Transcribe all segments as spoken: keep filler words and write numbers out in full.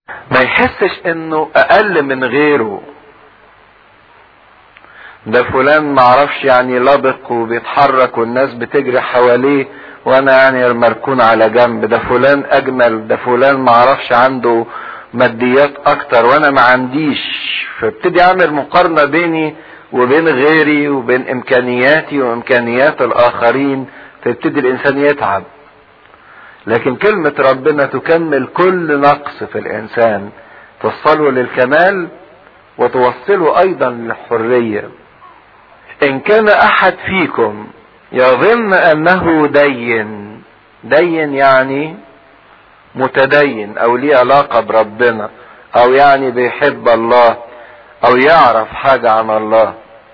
ما يحسش انه اقل من غيره. ده فلان معرفش يعني لبق وبيتحرك والناس بتجري حواليه وانا يعني مركون على جنب. ده فلان اجمل، ده فلان معرفش عنده ماديات اكتر وانا ما عنديش. فابتدي اعمل مقارنة بيني وبين غيري وبين امكانياتي وامكانيات الاخرين، فيبتدي الانسان يتعب. لكن كلمة ربنا تكمل كل نقص في الانسان، توصله للكمال وتوصله ايضا للحرية. ان كان احد فيكم يظن انه دين، دين يعني متدين او ليه علاقة بربنا او يعني بيحب الله او يعرف حاجة عن الله،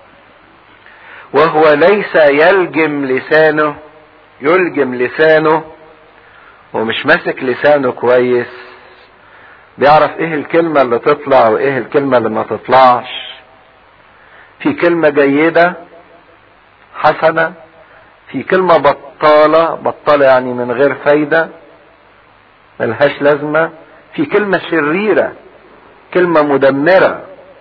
وهو ليس يلجم لسانه، يلجم لسانه ومش ماسك لسانه كويس، بيعرف ايه الكلمة اللي تطلع وايه الكلمة اللي ما تطلعش. في كلمة جيدة حسنة، في كلمة بطالة، بطالة يعني من غير فايدة ملهاش لازمة، في كلمة شريرة، كلمة مدمرة.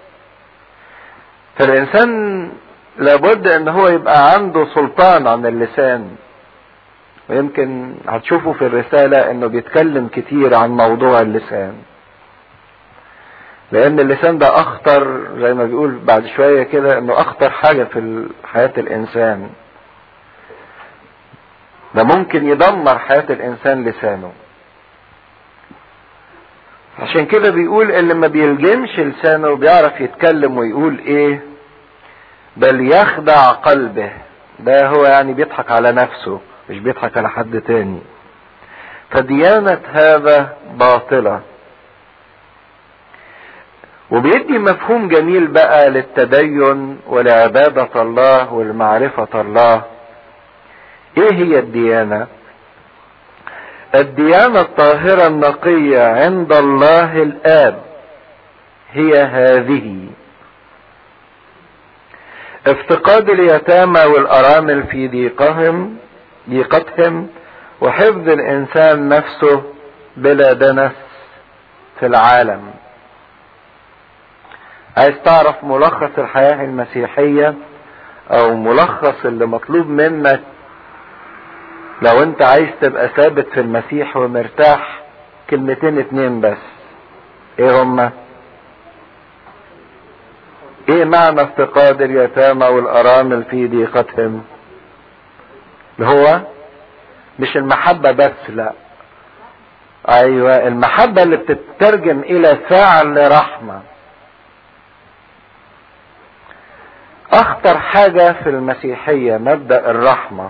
فالإنسان لابد ان هو يبقى عنده سلطان عن اللسان. ويمكن هتشوفوا في الرسالة انه بيتكلم كتير عن موضوع اللسان، لان اللسان ده اخطر، زي ما بيقول بعد شوية كده انه اخطر حاجة في حياة الانسان. ده ممكن يدمر حياة الانسان لسانه. عشان كده بيقول اللي ما بيلجمش لسانه بيعرف يتكلم ويقول ايه، بل يخدع قلبه. ده هو يعني بيضحك على نفسه مش بيضحك على حد تاني. فديانة هذا باطلة. وبيدي مفهوم جميل بقى للتدين ولعبادة الله ولمعرفة الله. ايه هي الديانة؟ الديانة الطاهرة النقية عند الله الآب هي هذه: افتقاد اليتامى والأرامل في ضيقهم ضيقتهم، وحفظ الإنسان نفسه بلا دنس في العالم. عايز تعرف ملخص الحياة المسيحية او ملخص اللي مطلوب منك لو انت عايز تبقى ثابت في المسيح ومرتاح؟ كلمتين اتنين بس. ايه هما؟ ايه معنى افتقاد اليتامى والارامل في ضيقتهم؟ اللي هو مش المحبة بس، لا، ايوه المحبة اللي بتترجم الى فعل رحمة. اخطر حاجة في المسيحية مبدأ الرحمة،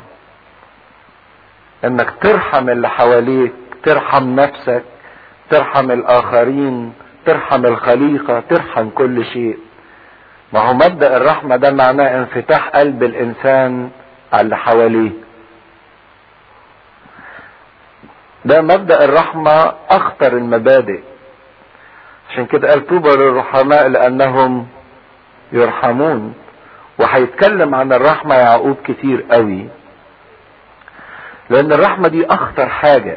انك ترحم اللي حواليك، ترحم نفسك، ترحم الاخرين، ترحم الخليقة، ترحم كل شيء. ما هو مبدأ الرحمة ده معناه انفتاح قلب الانسان على اللي حواليه. ده مبدأ الرحمة اخطر المبادئ. عشان كده قال طوبى للرحماء لانهم يرحمون. وهيتكلم عن الرحمة يعقوب كتير قوي، لان الرحمة دي اخطر حاجة.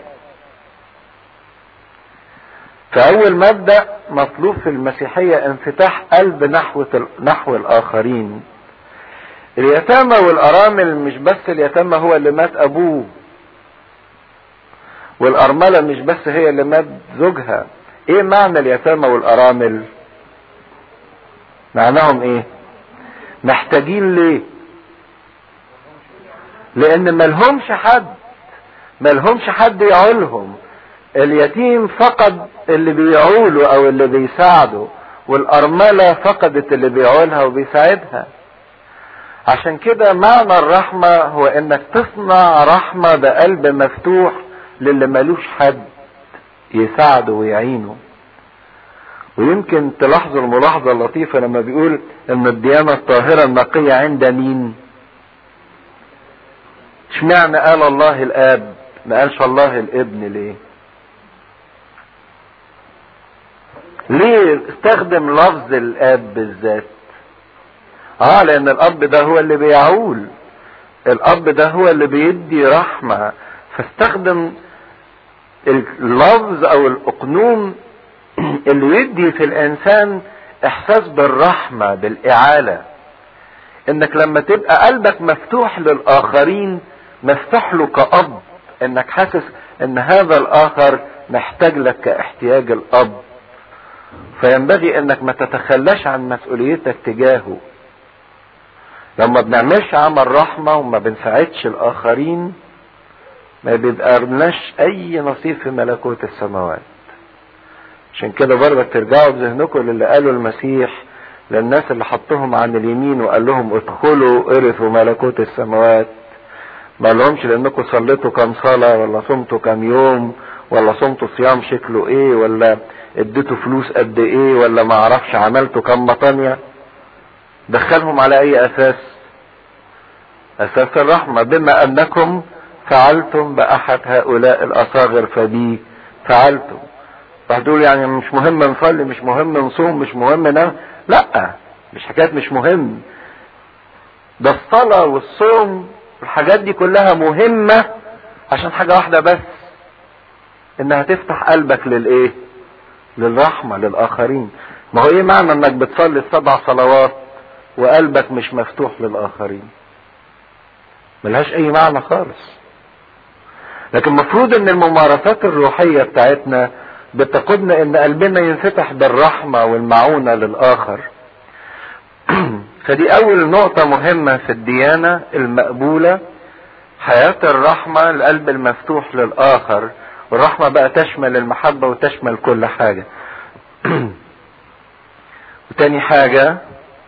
فاول مبدأ مطلوب في المسيحية انفتاح قلب نحو نحو الاخرين. اليتامى والارامل مش بس اليتامى هو اللي مات ابوه، والارملة مش بس هي اللي مات زوجها. ايه معنى اليتامى والارامل؟ معناهم ايه؟ محتاجين ليه؟ لان ملهمش حد، ملهمش حد يعولهم. اليتيم فقد اللي بيعوله او اللي بيساعده، والارملة فقدت اللي بيعولها وبيساعدها. عشان كده معنى الرحمة هو انك تصنع رحمة بقلب مفتوح للي ملوش حد يساعده ويعينه. ويمكن تلاحظوا الملاحظة اللطيفة لما بيقول ان الديانة الطاهرة النقية عند مين؟ اشمعنى قال الله الاب ما قالش الله الابن؟ ليه؟ ليه استخدم لفظ الاب بالذات؟ اه لان الاب ده هو اللي بيعول، الاب ده هو اللي بيدي رحمة، فاستخدم اللفظ او الاقنوم اللي يدي في الانسان احساس بالرحمة بالاعالة، انك لما تبقى قلبك مفتوح للاخرين، مفتوح له كأب، انك حاسس ان هذا الاخر محتاج لك كاحتياج الاب، فينبغي انك ما تتخلاش عن مسؤوليتك تجاهه. لما بنعملش عمل رحمة وما بنساعدش الاخرين، ما بيبقى لناش اي نصيب في ملكوت السماوات. عشان كده برضه ترجعوا بذهنكم للي قاله المسيح للناس اللي حطهم عن اليمين وقال لهم ادخلوا ارثوا ملكوت السماوات. ما لهمش لانكم صليتوا كام صلاة، ولا صمتوا كام يوم، ولا صمتوا صيام شكله ايه، ولا اديتوا فلوس قد ايه، ولا ما اعرفش عملتوا كام مطانية. دخلهم على اي اساس؟ اساس الرحمة. بما انكم فعلتم باحد هؤلاء الاصاغر فبي فعلتم. فهتقول يعني مش مهم نصلي، مش مهم نصوم، مش مهم نعمل. لا، مش حكاية مش مهم. ده الصلاة والصوم الحاجات دي كلها مهمة عشان حاجة واحدة بس، انها تفتح قلبك للايه؟ للرحمة للاخرين. ما هو ايه معنى انك بتصلي السبع صلوات وقلبك مش مفتوح للاخرين؟ ملهاش اي معنى خالص. لكن المفروض ان الممارسات الروحية بتاعتنا بتقودنا ان قلبنا ينفتح بالرحمة والمعونة للاخر. فدي اول نقطة مهمة في الديانة المقبولة، حياة الرحمة، القلب المفتوح للاخر. والرحمة بقى تشمل المحبة وتشمل كل حاجة. وتاني حاجة،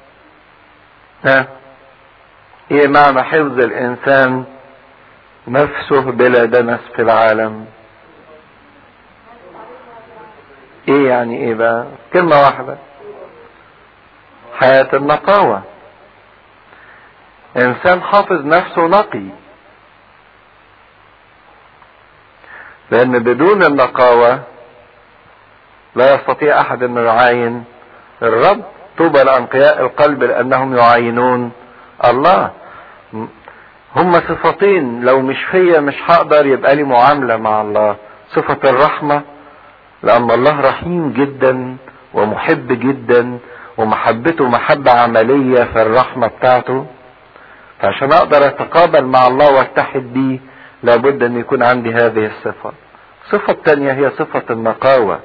ها ايه معنى حفظ الانسان نفسه بلا دنس في العالم؟ ايه يعني ايه بقى؟ كلمة واحدة، حياة النقاوة. انسان حافظ نفسه نقي، لان بدون النقاوة لا يستطيع احد انه يعاين الرب. طوبى لانقياء القلب لانهم يعاينون الله. هما صفتين لو مش فيا مش هقدر يبقى لي معاملة مع الله. صفة الرحمة، لان الله رحيم جدا ومحب جدا، ومحبته محبة عملية في الرحمة بتاعته. فعشان اقدر اتقابل مع الله واتحد بيه لابد ان يكون عندي هذه الصفة. الصفة الثانية هي صفة النقاوة.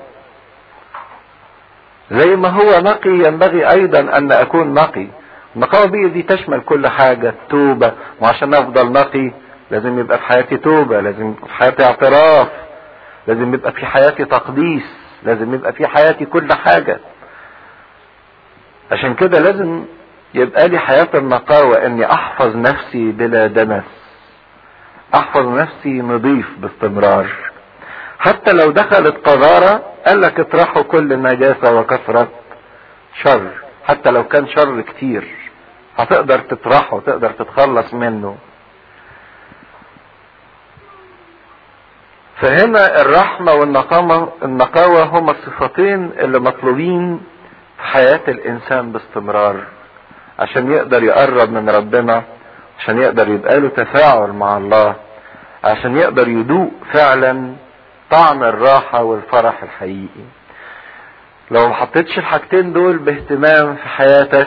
زي ما هو نقي ينبغي ايضا ان اكون نقي. النقاوة دي, دي تشمل كل حاجة. التوبة، وعشان افضل نقي لازم يبقى في حياتي توبة، لازم يبقى في حياتي اعتراف، لازم يبقى في حياتي تقديس، لازم يبقى في حياتي كل حاجة. عشان كده لازم يبقى لي حياة النقاوة، اني احفظ نفسي بلا دنس، احفظ نفسي نظيف باستمرار. حتى لو دخلت قذارة قال لك اطرحوا كل نجاسة وكثرة شر. حتى لو كان شر كتير هتقدر تطرحه وتقدر تتخلص منه. فهنا الرحمة والنقامة النقاوة هما الصفتين اللي مطلوبين في حياة الانسان باستمرار، عشان يقدر يقرب من ربنا، عشان يقدر يبقى له تفاعل مع الله، عشان يقدر يدوق فعلا طعم الراحة والفرح الحقيقي. لو ما حطيتش الحاجتين دول باهتمام في حياتك،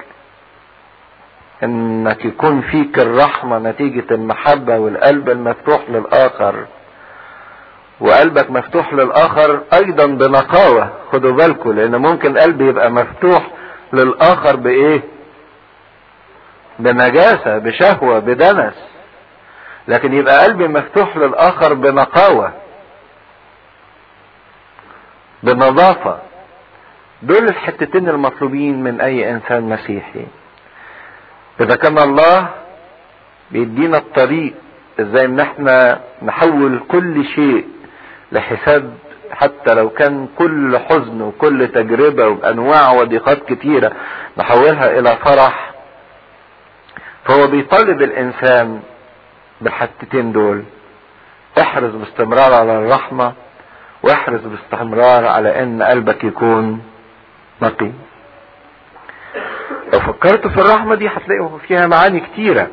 انك يكون فيك الرحمة نتيجة المحبة والقلب المفتوح للآخر، وقلبك مفتوح للآخر ايضا بنقاوة. خدوا بالكم، لان ممكن قلبي يبقى مفتوح للآخر بايه؟ بنجاسة، بشهوة، بدنس. لكن يبقى قلبي مفتوح للآخر بنقاوة، بنظافة. دول الحتتين المطلوبين من اي انسان مسيحي. اذا كان الله بيدينا الطريق ازاي ان احنا نحول كل شيء لحساب، حتى لو كان كل حزن وكل تجربة وانواع وضيقات كتيرة نحولها الى فرح، فهو بيطالب الانسان بالحتتين دول. احرص باستمرار على الرحمة، واحرص باستمرار على ان قلبك يكون نقي. لو فكرت في الرحمة دي هتلاقوا فيها معاني كتيرة.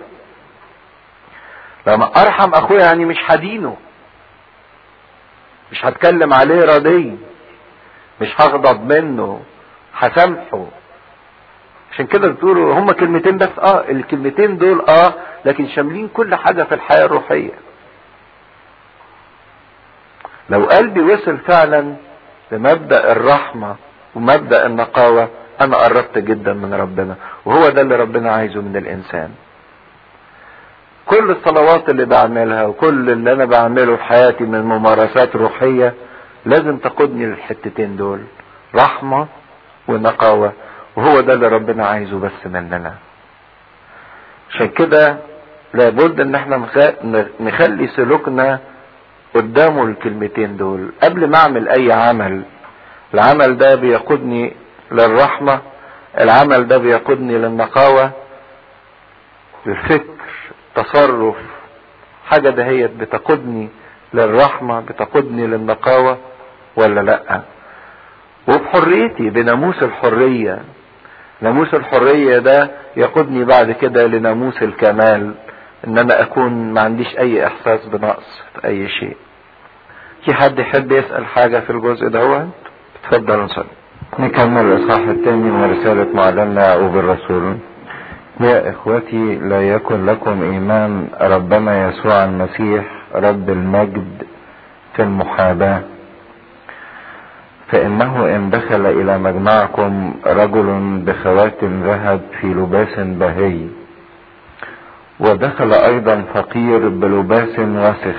لما ارحم اخويا يعني مش هدينه، مش هتكلم عليه ردي، مش هغضب منه، هسامحه. عشان كده بتقولوا هما كلمتين بس، اه الكلمتين دول اه لكن شاملين كل حاجة في الحياة الروحية. لو قلبي وصل فعلا لمبدأ الرحمة ومبدأ النقاوة، انا قربت جدا من ربنا، وهو ده اللي ربنا عايزه من الانسان. كل الصلوات اللي بعملها وكل اللي انا بعمله في حياتي من ممارسات روحية لازم تقودني للحتتين دول، رحمة ونقاوة، وهو ده اللي ربنا عايزه بس مننا. عشان كده لابد ان احنا نخلي سلوكنا قدامه الكلمتين دول. قبل ما اعمل اي عمل، العمل ده بيقودني للرحمة، العمل ده بيقودني للنقاوة، للفكر، تصرف، حاجة دهيت بتقودني للرحمة، بتقودني للنقاوة ولا لا؟ وبحريتي، بناموس الحرية. ناموس الحرية ده يقودني بعد كده لناموس الكمال، ان انا اكون ما عنديش اي احساس بنقص في اي شيء. في حد يحب يسأل حاجة في الجزء ده؟ اتفضل نصلي. نكمل الاصحاح الثاني من رسالة معلمنا يعقوب الرسول. يا اخوتي، لا يكن لكم ايمان ربنا يسوع المسيح رب المجد في المحاباة، فانه ان دخل الى مجمعكم رجل بخواتم ذهب في لباس بهي، ودخل ايضا فقير بلباس وسخ،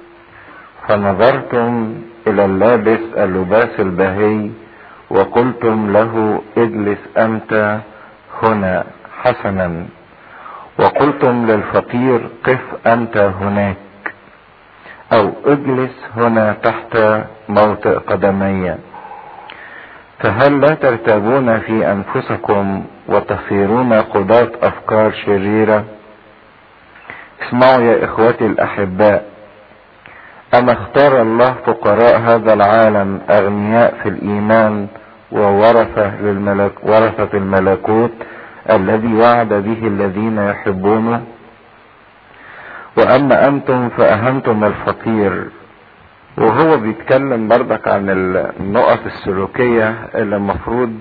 فنظرتم الى اللابس اللباس البهي وقلتم له اجلس انت هنا حسنا، وقلتم للفقير قف انت هناك، او اجلس هنا تحت موطئ قدمي، فهل لا ترتابون في انفسكم وتصيرون قضاة افكار شريرة؟ اسمعوا يا اخوتي الاحباء، اما اختار الله فقراء هذا العالم اغنياء في الايمان وورثة للملك ورثة الملكوت الذي وعد به الذين يحبونه، واما انتم فاهنتم الفقير. وهو بيتكلم برضك عن النقط السلوكية اللي المفروض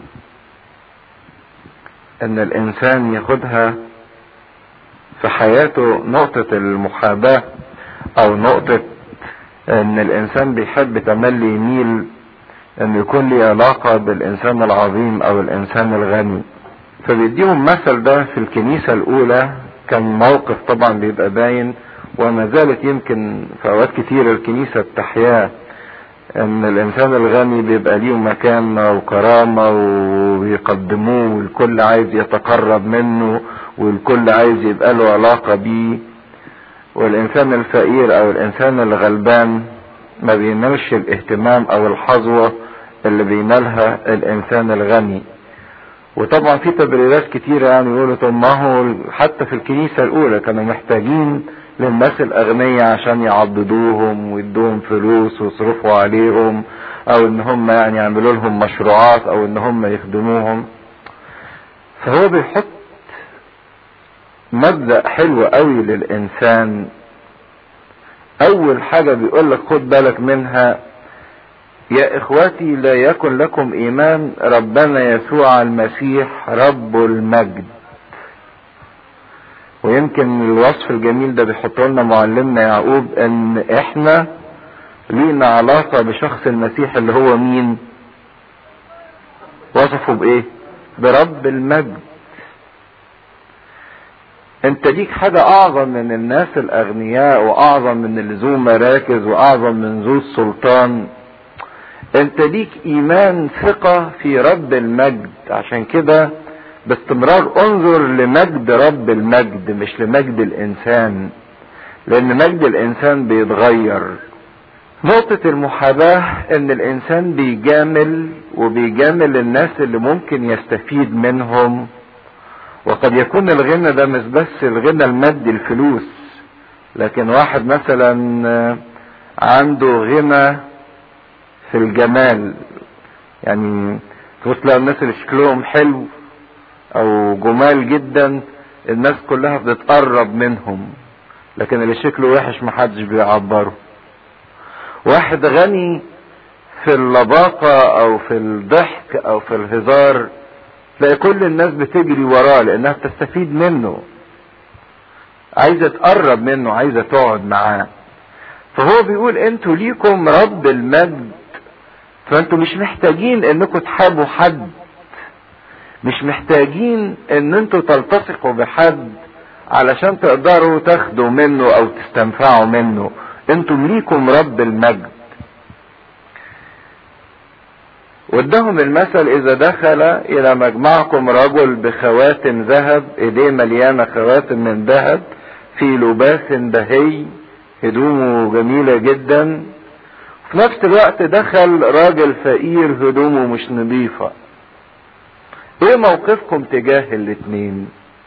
ان الانسان ياخدها في حياته، نقطة المحاباة او نقطة ان الانسان بيحب تملي يميل ان يكون لي علاقة بالانسان العظيم او الانسان الغني. فبيديهم مثل ده في الكنيسة الاولى، كان موقف طبعا بيبقى باين وما زالت يمكن في اوقات كتير الكنيسة بتحياه، ان الانسان الغني بيبقى ليه مكانة وكرامة وبيقدموه والكل عايز يتقرب منه والكل عايز يبقى له علاقة بيه، والانسان الفقير او الانسان الغلبان ما بينالش الاهتمام او الحظوة اللي بينالها الانسان الغني. وطبعا في تبريرات كتيرة، يعني يقولوا طب ما هو حتى في الكنيسة الاولى كانوا محتاجين للناس الاغنياء عشان يعضدوهم ويدوهم فلوس ويصرفوا عليهم، او ان هم يعني يعملوا لهم مشروعات او ان هم يخدموهم. فهو بيحط مبدأ حلو قوي للانسان. اول حاجة بيقول لك خد بالك منها، يا اخواتي لا يكن لكم ايمان ربنا يسوع المسيح رب المجد. ويمكن الوصف الجميل ده بيحطه لنا معلمنا يعقوب، ان احنا لينا علاقة بشخص المسيح اللي هو مين؟ وصفه بايه؟ برب المجد. انت ليك حاجة اعظم من الناس الاغنياء واعظم من اللي ذو مراكز واعظم من ذو السلطان. انت ليك ايمان ثقة في رب المجد. عشان كده باستمرار انظر لمجد رب المجد مش لمجد الانسان، لان مجد الانسان بيتغير. نقطة المحاباة ان الانسان بيجامل وبيجامل الناس اللي ممكن يستفيد منهم. وقد يكون الغنى ده مش بس الغنى المادي الفلوس، لكن واحد مثلا عنده غنى في الجمال، يعني تلاقي الناس اللي شكلهم حلو او جمال جدا الناس كلها بتتقرب منهم، لكن اللي شكله وحش محدش بيعبره. واحد غني في اللباقة او في الضحك او في الهزار، تلاقي كل الناس بتجري وراه لانها بتستفيد منه، عايزة تقرب منه، عايزة تقعد معاه. فهو بيقول انتوا ليكم رب المجد، فانتوا مش محتاجين انكم تحابوا حد، مش محتاجين ان انتوا تلتصقوا بحد علشان تقدروا تاخدوا منه او تستنفعوا منه. انتم ليكم رب المجد. وادهم المثل: اذا دخل الى مجمعكم رجل بخواتم ذهب، ايديه مليانة خواتم من ذهب، في لباس بهي، هدومه جميلة جدا، في نفس الوقت دخل راجل فقير هدومه مش نظيفة، ايه موقفكم تجاه الاتنين؟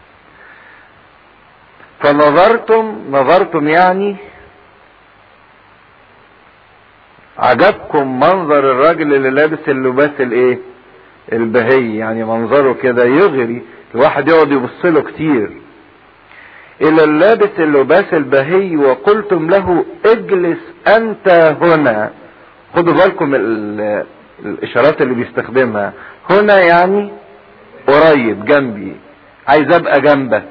فنظرتم نظرتم يعني عجبكم منظر الراجل اللي لابس اللباس الايه البهي، يعني منظره كده يغري الواحد يقعد يبص له كتير، الى اللابس اللباس البهي، وقلتم له اجلس انت هنا. خدوا بالكم الاشارات اللي بيستخدمها هنا، يعني قريب جنبي، عايز ابقى جنبك،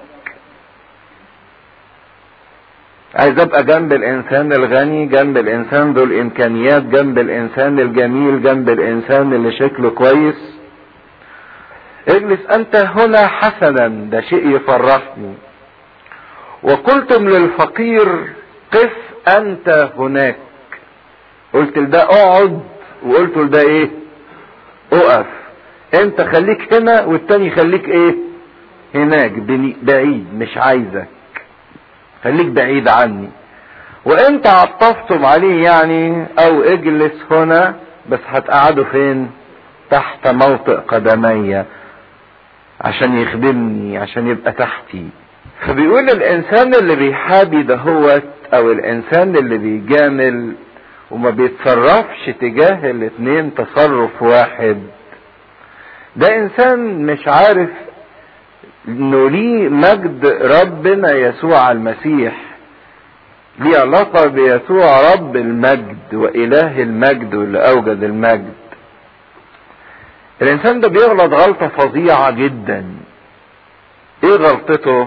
عايز ابقى جنب الانسان الغني، جنب الانسان ذو الامكانيات، جنب الانسان الجميل، جنب الانسان اللي شكله كويس. اجلس انت هنا حسنا، ده شيء يفرحني. وقلتم للفقير قف انت هناك، قلت لده اقعد وقلت لده ايه اقف، انت خليك هنا والتاني خليك ايه هناك بعيد، مش عايزك، خليك بعيد عني. وانت عطفتم عليه يعني، او اجلس هنا بس هتقعدوا فين؟ تحت موطئ قدمي، عشان يخدمني، عشان يبقى تحتي. فبيقول الانسان اللي بيحابي دهوت، او الانسان اللي بيجامل وما بيتصرفش تجاه الاتنين تصرف واحد، ده انسان مش عارف انه ليه مجد ربنا يسوع المسيح، ليه علاقة بيسوع رب المجد واله المجد واللي اوجد المجد. الانسان ده بيغلط غلطة فظيعة جدا. ايه غلطته؟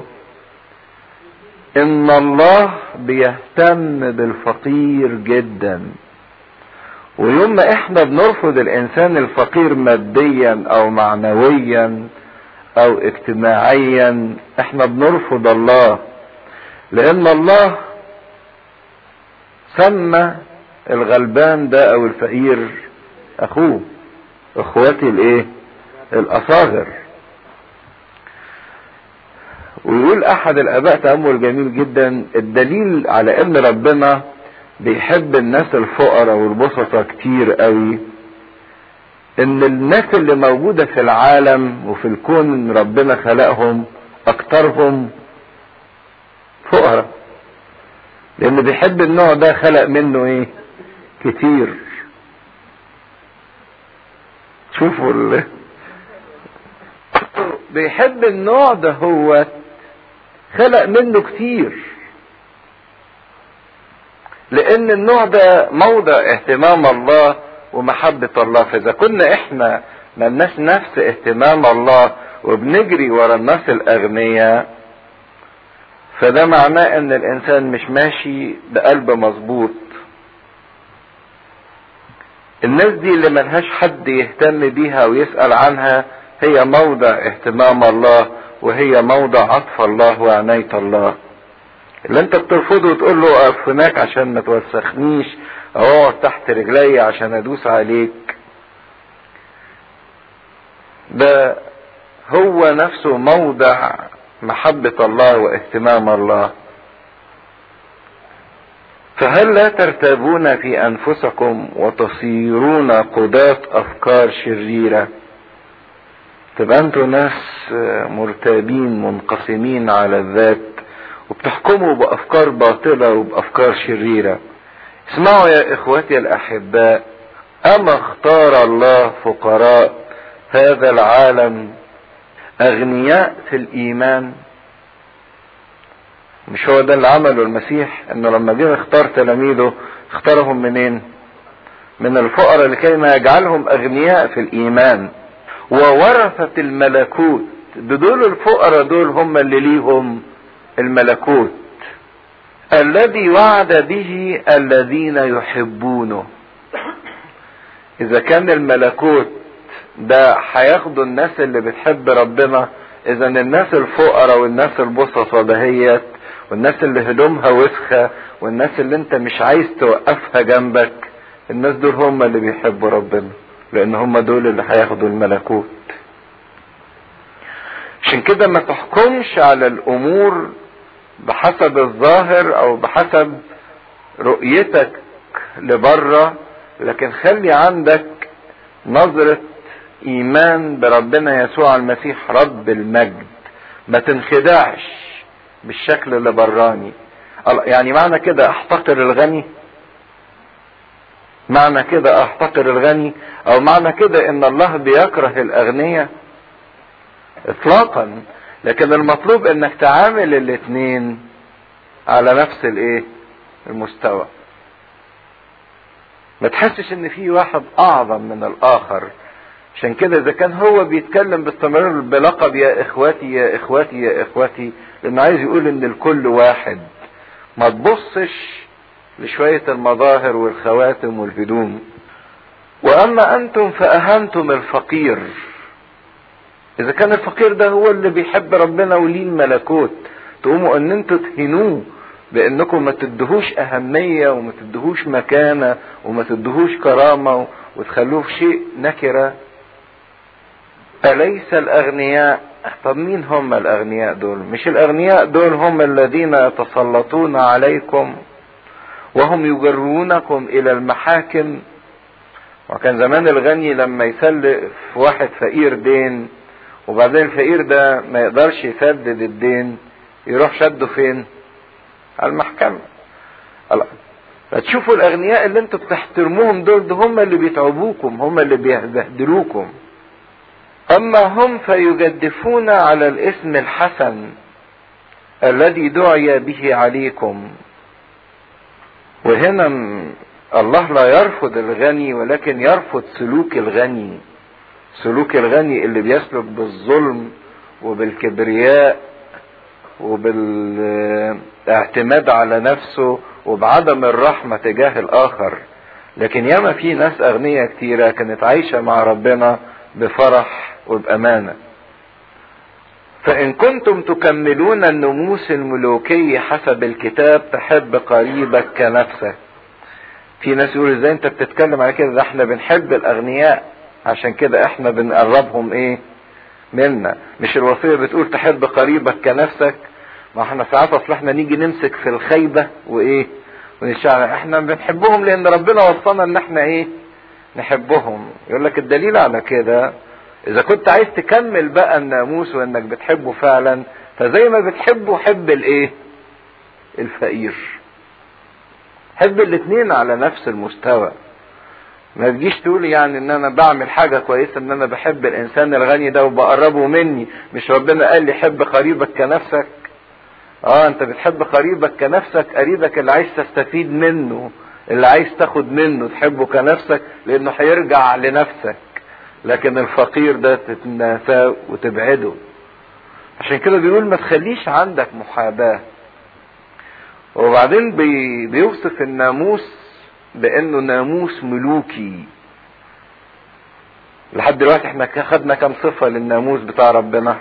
ان الله بيهتم بالفقير جدا، ويوم ما احنا بنرفض الانسان الفقير ماديا او معنويا او اجتماعيا، احنا بنرفض الله، لان الله سمى الغلبان ده او الفقير اخوه، اخواتي الايه الاصاغر. ويقول احد الاباء تأمل جميل جدا: الدليل على ان ربنا بيحب الناس الفقراء والبسطة كتير قوي، ان الناس اللي موجودة في العالم وفي الكون ربنا خلقهم اكترهم فقراء، لان بيحب النوع ده، خلق منه ايه كتير. شوفوا ال... بيحب النوع ده، هو خلق منه كتير، لان النوع ده موضع اهتمام الله ومحبة الله. فاذا كنا احنا ملناش نفس اهتمام الله وبنجري ورا الناس الاغنياء، فده معناه ان الانسان مش ماشي بقلب مظبوط. الناس دي اللي ملهاش حد يهتم بيها ويسأل عنها، هي موضع اهتمام الله، وهي موضع عطف الله وعناية الله. اللي انت بترفضه وتقول له اقف هناك عشان ما توسخنيش، او اقعد تحت رجلي عشان ادوس عليك، ده هو نفسه موضع محبة الله واهتمام الله. فهل لا ترتابون في انفسكم وتصيرون قضاة افكار شريرة؟ تبقى انتوا ناس مرتابين منقسمين على الذات، وبتحكموا بافكار باطلة وبافكار شريرة. اسمعوا يا اخوتي الاحباء: اما اختار الله فقراء هذا العالم اغنياء في الايمان؟ مش هو ده اللي عمله المسيح؟ انه لما جه اختار تلاميذه اختارهم منين؟ من الفقراء لكي ما يجعلهم اغنياء في الايمان. وورثة الملكوت، بدول الفقراء دول هم اللي ليهم الملكوت الذي وعد به الذين يحبونه. اذا كان الملكوت ده هياخدوا الناس اللي بتحب ربنا، اذا الناس الفقراء والناس البسطة دهيت والناس اللي هدومها وسخة والناس اللي انت مش عايز توقفها جنبك، الناس دول هم اللي بيحبوا ربنا، لان هم دول اللي هياخدوا الملكوت. عشان كده ما تحكمش على الامور بحسب الظاهر او بحسب رؤيتك لبره، لكن خلي عندك نظرة ايمان بربنا يسوع المسيح رب المجد. ما تنخدعش بالشكل اللي براني. يعني معنى كده احتقر الغني؟ معنى كده احتقر الغني او معنى كده ان الله بيكره الاغنياء؟ اطلاقا. لكن المطلوب انك تعامل الاتنين على نفس الايه المستوى. ما تحسش ان في واحد اعظم من الاخر. عشان كده اذا كان هو بيتكلم باستمرار بلقب يا اخواتي يا اخواتي يا اخواتي، لانه عايز يقول ان الكل واحد. ما تبصش لشوية المظاهر والخواتم والهدوم. واما انتم فاهنتم الفقير. اذا كان الفقير ده هو اللي بيحب ربنا وليه الملكوت، تقوموا ان انتوا تهنوه بانكم ما تدهوش اهمية وما تدهوش مكانة وما تدهوش كرامة وتخلوه في شيء نكرة. أليس الأغنياء؟ طب مين هم الأغنياء دول؟ مش الأغنياء دول هم الذين يتسلطون عليكم وهم يجرونكم إلى المحاكم. وكان زمان الغني لما يسلف واحد فقير دين وبعدين الفقير ده ما يقدرش يسدد الدين، يروح شده فين؟ على المحكمة. فتشوفوا الأغنياء اللي انتوا بتحترموهم دول، ده هم اللي بيتعبوكم، هم اللي بيبهدلوكم. اما هم فيجدفون على الاسم الحسن الذي دعي به عليكم. وهنا الله لا يرفض الغني ولكن يرفض سلوك الغني. سلوك الغني اللي بيسلك بالظلم وبالكبرياء وبالاعتماد على نفسه وبعدم الرحمة تجاه الاخر. لكن ياما في ناس اغنياء كتيرة كانت عايشة مع ربنا بفرح وبأمانة. فإن كنتم تكملون الناموس الملوكي حسب الكتاب تحب قريبك كنفسك. في ناس يقول ازاي انت بتتكلم على كده؟ ده احنا بنحب الاغنياء عشان كده احنا بنقربهم ايه منا. مش الوصية بتقول تحب قريبك كنفسك؟ ما احنا ساعات اصل احنا نيجي نمسك في الخيبة وايه ونشعر احنا بنحبهم لان ربنا وصانا ان احنا ايه نحبهم. يقول لك الدليل على كده اذا كنت عايز تكمل بقى الناموس وانك بتحبه فعلا، فزي ما بتحبه حب الايه الفقير. حب الاتنين على نفس المستوى. ما تجيش تقول يعني ان انا بعمل حاجة كويسة ان انا بحب الانسان الغني ده وبقربه مني. مش ربنا قال لي حب قريبك كنفسك؟ اه انت بتحب قريبك كنفسك، قريبك اللي عايز تستفيد منه اللي عايز تاخد منه تحبه كنفسك لانه هيرجع لنفسك. لكن الفقير ده تتناساه وتبعده. عشان كده بيقول ما تخليش عندك محاباة. وبعدين بي بيوصف الناموس بانه ناموس ملوكي. لحد دلوقتي احنا خدنا كم صفة للناموس بتاع ربنا؟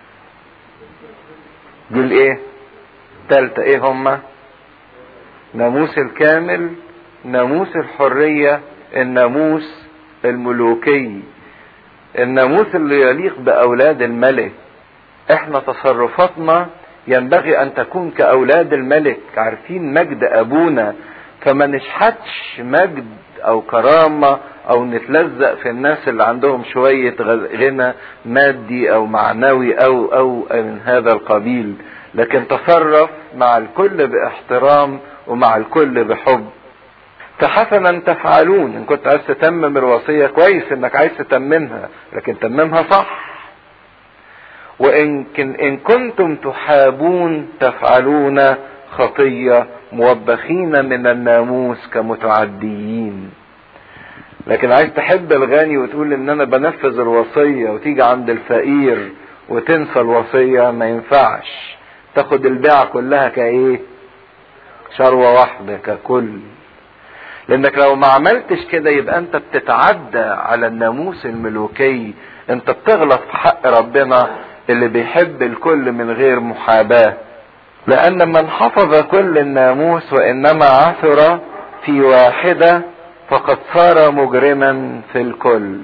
دول ايه؟ تالتة ايه هما؟ ناموس الكامل، ناموس الحرية، الناموس الملوكي، الناموس اللي يليق بأولاد الملك. احنا تصرفاتنا ينبغي ان تكون كأولاد الملك، عارفين مجد ابونا، فما نشحتش مجد او كرامة او نتلزق في الناس اللي عندهم شوية غنى مادي او معنوي او او من هذا القبيل. لكن تصرف مع الكل باحترام ومع الكل بحب. فحسنا تفعلون. ان كنت عايز تتمم الوصية كويس انك عايز تتممها، لكن تممها صح. وان إن كنتم تحابون تفعلون خطية موبخين من الناموس كمتعديين. لكن عايز تحب الغني وتقول ان انا بنفذ الوصية وتيجي عند الفقير وتنسى الوصية، ما ينفعش. تاخد البيعة كلها كايه؟ شروة واحدة ككل. لانك لو ما عملتش كده يبقى انت بتتعدى على الناموس الملوكي، انت بتغلط في حق ربنا اللي بيحب الكل من غير محاباة. لان من حفظ كل الناموس وانما عثر في واحدة فقد صار مجرما في الكل.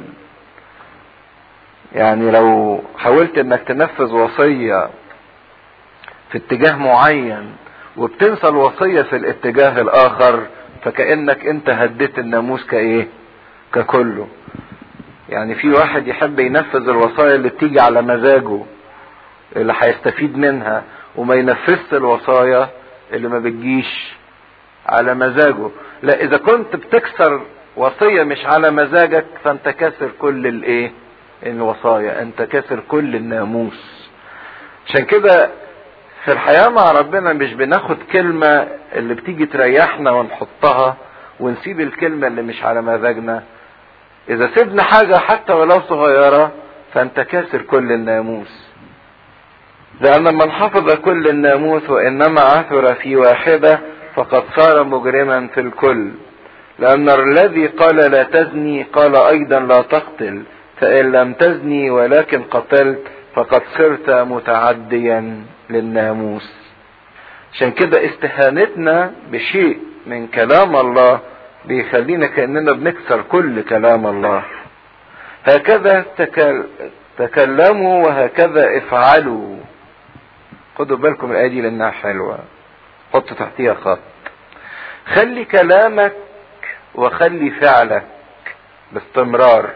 يعني لو حاولت انك تنفذ وصية في اتجاه معين وبتنسى الوصية في الاتجاه الاخر، فكأنك انت هديت الناموس كايه؟ ككله. يعني في واحد يحب ينفذ الوصايا اللي بتيجي على مزاجه اللي هيستفيد منها، وما ينفذش الوصايا اللي ما بتجيش على مزاجه. لا، اذا كنت بتكسر وصية مش على مزاجك فانت كسر كل الايه؟ الوصايا، انت كسر كل الناموس. عشان كده في الحياة مع ربنا مش بناخد كلمة اللي بتيجي تريحنا ونحطها ونسيب الكلمة اللي مش على مزاجنا. اذا سيبنا حاجة حتى ولو صغيرة فانت كسر كل الناموس. لان من حفظ كل الناموس وانما عثر في واحدة فقد صار مجرما في الكل. لان الذي قال لا تزني قال ايضا لا تقتل، فان لم تزني ولكن قتلت فقد صرت متعديا للناموس. عشان كده استهانتنا بشيء من كلام الله بيخلينا كأننا بنكسر كل كلام الله. هكذا تكلموا وهكذا افعلوا. خدوا بالكم الآية دي لأنها حلوة، حط تحتيها خط. خلي كلامك وخلي فعلك باستمرار.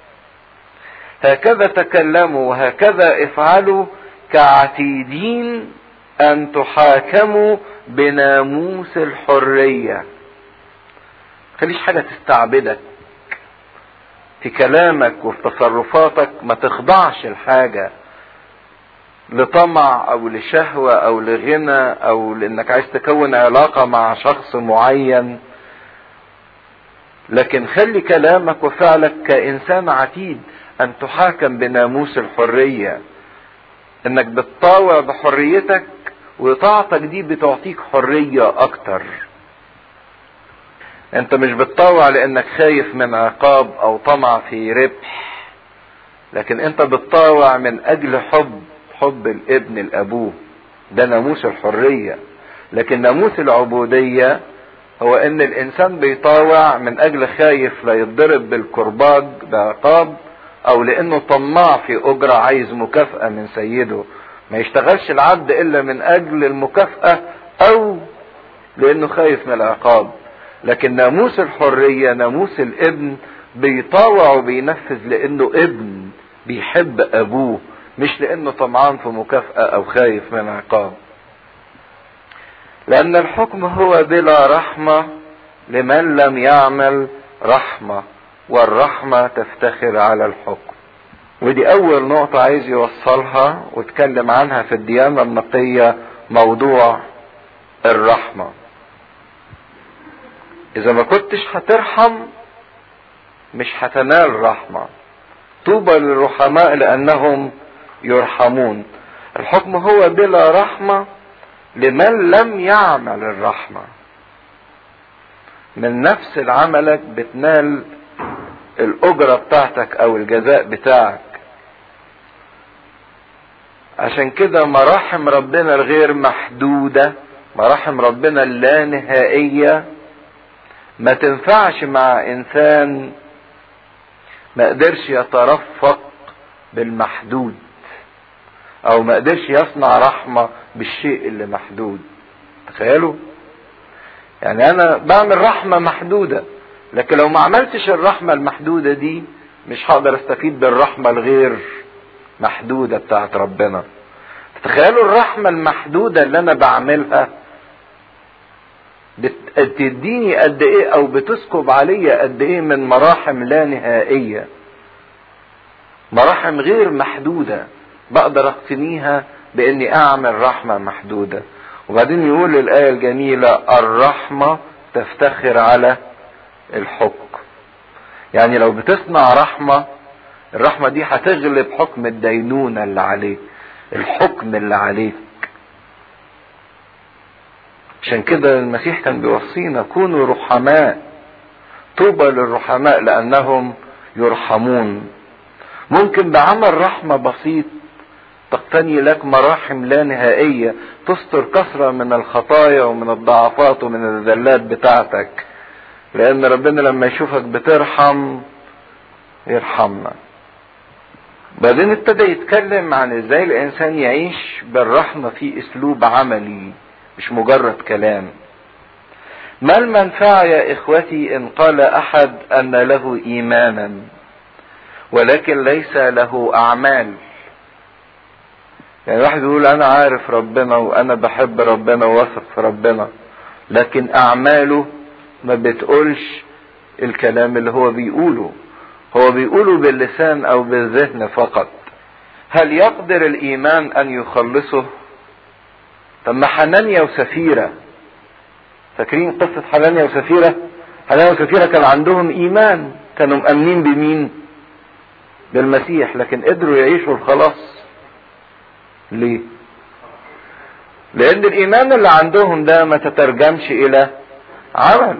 هكذا تكلموا وهكذا افعلوا كعتيدين ان تحاكموا بناموس الحرية. خليش حاجة تستعبدك في كلامك وفي تصرفاتك. ما تخضعش الحاجة لطمع او لشهوة او لغنى او لانك عايز تكون علاقة مع شخص معين. لكن خلي كلامك وفعلك كإنسان عتيد ان تحاكم بناموس الحرية، انك بتطاوع بحريتك وطاعتك دي بتعطيك حرية اكتر. انت مش بتطاوع لانك خايف من عقاب او طمع في ربح، لكن انت بتطاوع من اجل حب حب الابن لابوه. ده ناموس الحرية. لكن ناموس العبودية هو ان الانسان بيطاوع من اجل خايف لا يتضرب بالكرباج بعقاب، او لانه طماع في اجرة عايز مكافأة من سيده. ما يشتغلش العبد الا من اجل المكافأة او لانه خايف من العقاب. لكن ناموس الحرية ناموس الابن بيطاوع وبينفذ لانه ابن بيحب ابوه، مش لانه طمعان في مكافأة او خايف من عقاب. لان الحكم هو بلا رحمة لمن لم يعمل رحمة، والرحمة تفتخر على الحكم. ودي اول نقطة عايز يوصلها واتكلم عنها في الديانة النقية، موضوع الرحمة. اذا ما كنتش هترحم مش هتنال رحمة. طوبى للرحماء لانهم يرحمون. الحكم هو بلا رحمة لمن لم يعمل الرحمة. من نفس عملك بتنال الاجرة بتاعتك او الجزاء بتاعك. عشان كده مراحم ربنا الغير محدودة، مراحم ربنا اللا نهائية، ما تنفعش مع انسان ما قدرش يترفق بالمحدود، او ما قدرش يصنع رحمة بالشيء اللي محدود. تخيلوا، يعني انا بعمل رحمة محدودة، لكن لو ما عملتش الرحمة المحدودة دي مش هقدر استفيد بالرحمة الغير محدودة بتاعت ربنا. تخيلوا الرحمة المحدودة اللي انا بعملها بتديني قد ايه او بتسكب عليا قد ايه من مراحم لا نهائية، مراحم غير محدودة بقدر اقتنيها باني اعمل رحمة محدودة. وبعدين يقول الآية الجميلة الرحمة تفتخر على الحكم. يعني لو بتصنع رحمة، الرحمة دي هتغلب حكم الدينونة اللي عليك، الحكم اللي عليك. عشان كده المسيح كان بيوصينا كونوا رحماء، طوبى للرحماء لأنهم يرحمون. ممكن بعمل رحمة بسيط تقتني لك مراحم لا نهائية، تستر كثرة من الخطايا ومن الضعفات ومن الذلات بتاعتك، لأن ربنا لما يشوفك بترحم يرحمنا. بعدين ابتدى يتكلم عن ازاي الانسان يعيش بالرحمة في اسلوب عملي مش مجرد كلام. ما المنفعة يا اخوتي ان قال احد ان له ايمانا ولكن ليس له اعمال؟ يعني واحد يقول انا عارف ربنا وانا بحب ربنا وواثق في ربنا، لكن اعماله ما بتقولش الكلام اللي هو بيقوله، هو بيقوله باللسان او بالذهن فقط. هل يقدر الايمان ان يخلصه؟ طب ما حنانيا وسفيرة، فاكرين قصة حنانيا وسفيرة؟ حنانيا وسفيرة كان عندهم ايمان، كانوا مؤمنين بمين؟ بالمسيح، لكن قدروا يعيشوا الخلاص. ليه؟ لان الايمان اللي عندهم ده ما تترجمش الى عمل.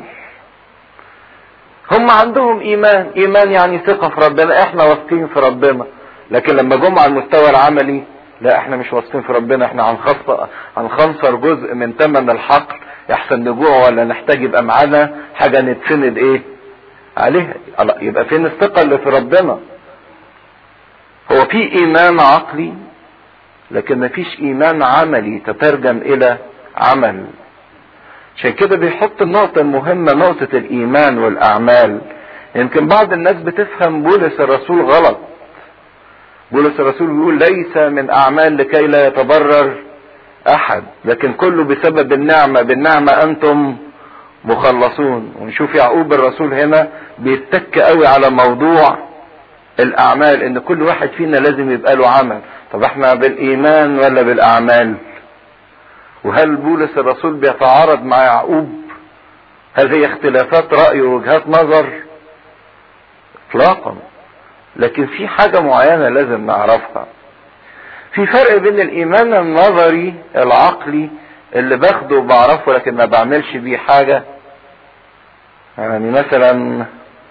هم عندهم ايمان، ايمان يعني ثقة في ربنا، احنا واثقين في ربنا، لكن لما جم على المستوى العملي لا، احنا مش واثقين في ربنا، احنا هنخسر هنخسر جزء من ثمن الحقل، يحسن نجوع ولا نحتاج يبقى معانا حاجة نتسند ايه عليها. يبقى فين الثقة اللي في ربنا؟ هو في ايمان عقلي لكن مفيش ايمان عملي تترجم الى عمل. عشان كده بيحط النقطة المهمة، نقطة الايمان والاعمال. يمكن بعض الناس بتفهم بولس الرسول غلط. بولس الرسول بيقول ليس من اعمال لكي لا يتبرر احد، لكن كله بسبب النعمة، بالنعمة انتم مخلصون. ونشوف يعقوب الرسول هنا بيتك قوي على موضوع الاعمال، ان كل واحد فينا لازم يبقى له عمل. طب احنا بالايمان ولا بالاعمال؟ وهل بولس الرسول بيتعارض مع يعقوب؟ هل هي اختلافات رأي ووجهات نظر؟ اطلاقا. لكن في حاجة معينة لازم نعرفها. في فرق بين الايمان النظري العقلي اللي باخده وبعرفه لكن ما بعملش بيه حاجة. يعني مثلا